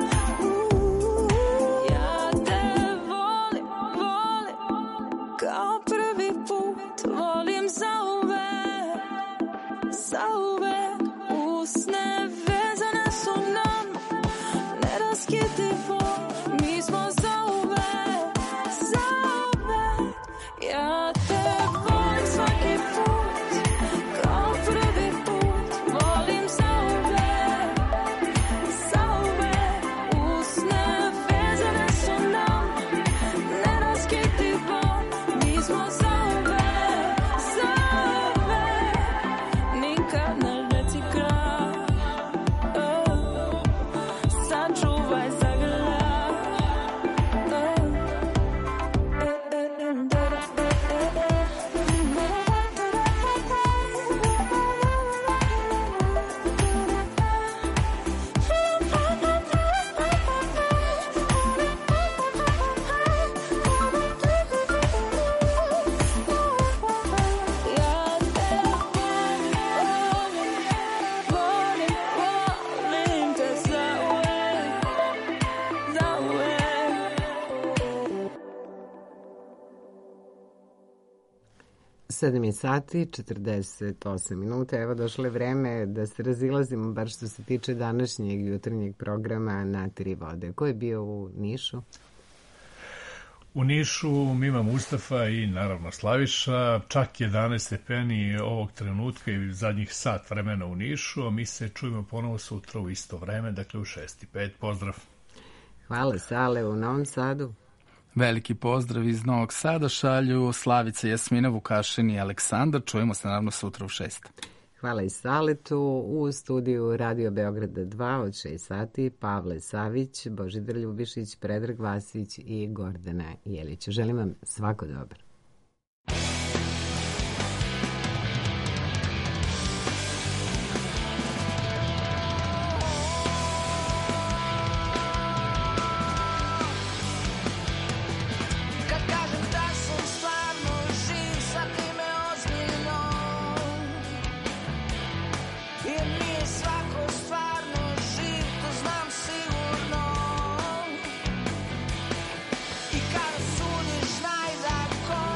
Ja te volim, volim kao prvi put. Volim zauvek, zauvek. Usne vezane su nam neraskidivo. Mi smo zauvek, zauvek. Ja te volim svaki put kao prvi put. Volim zauvek, zauvek. Usne vezane su nam neraskidivo. Mi smo zauvek, zauvek. Nikad ne reci kraj. Sačuvaj, zagrljaj. Ja te volim, volim te zauvek, zauvek. 7 sati, 48 minuta. Evo došlo je vreme da se razilazimo, bar što se tiče današnjeg jutarnjeg programa Na tri vode. Ko je bio u Nišu? U Nišu Mima Mustafa i naravno Slaviša, čak 11 stepeni ovog trenutka i zadnjih sat vremena u Nišu, a mi se čujemo ponovo sutra u isto vreme, dakle u 6:05. Pozdrav. Hvala. Sale u Novom Sadu. Veliki pozdrav iz Novog Sada šalju Slavica, Jasmina, Vukašin i Aleksandar. Čujemo se naravno sutra u 6. Hvala i Saletu. U studiju Radio Beograda 2 od 6 sati Pavle Savić, Božidar Ljubišić, Predrag Vasić i Gordana Jelić. Želim vam svako dobro. Kad kažem da sam stvarno živ, shvati me ozbiljno. Jer nije svako stvarno živ, to znam sigurno. I kada sudiš, znaj da ko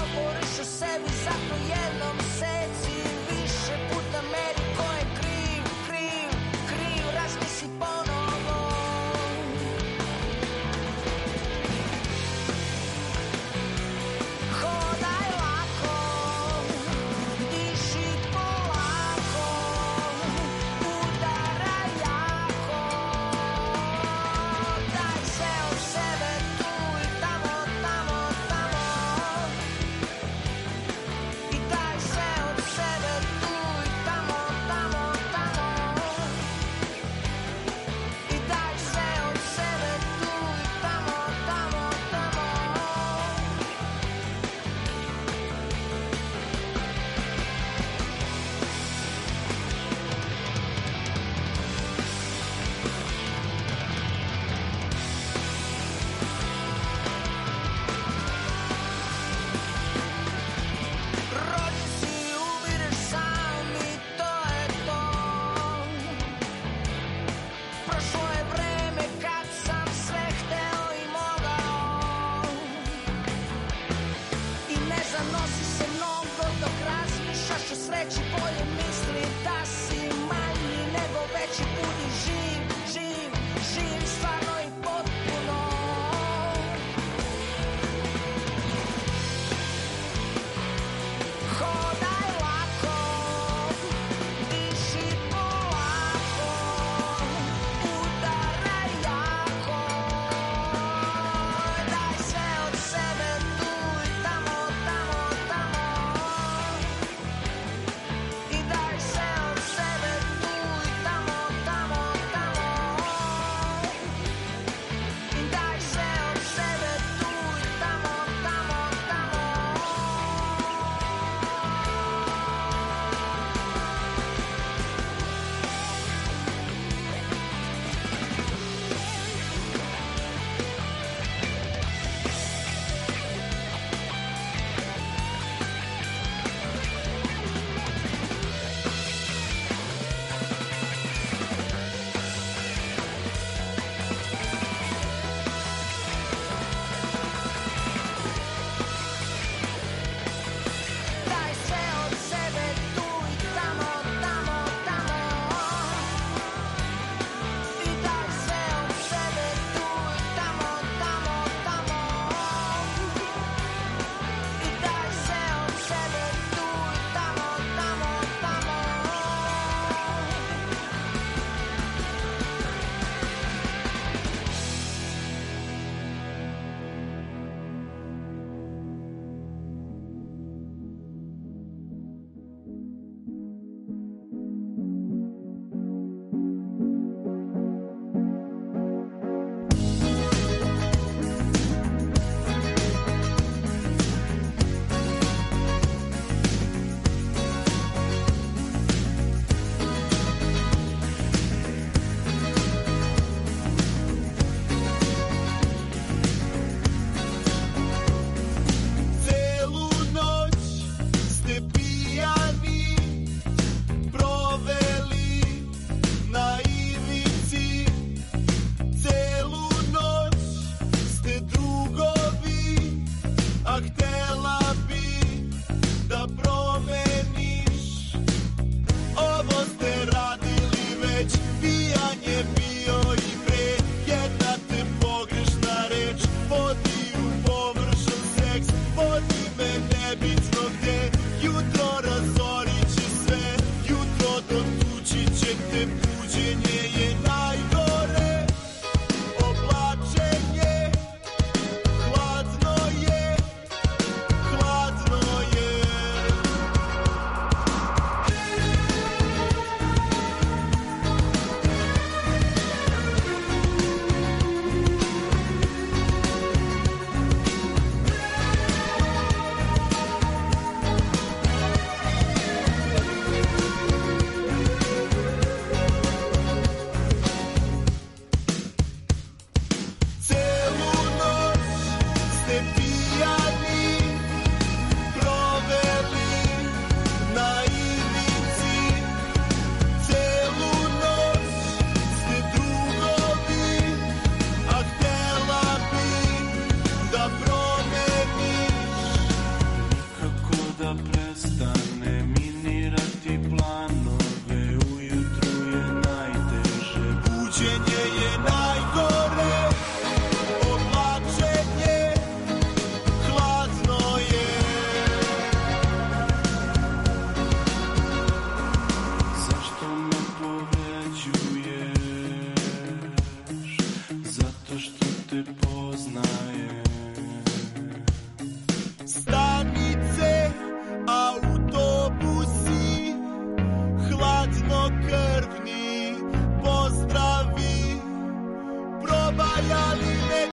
da prestane mi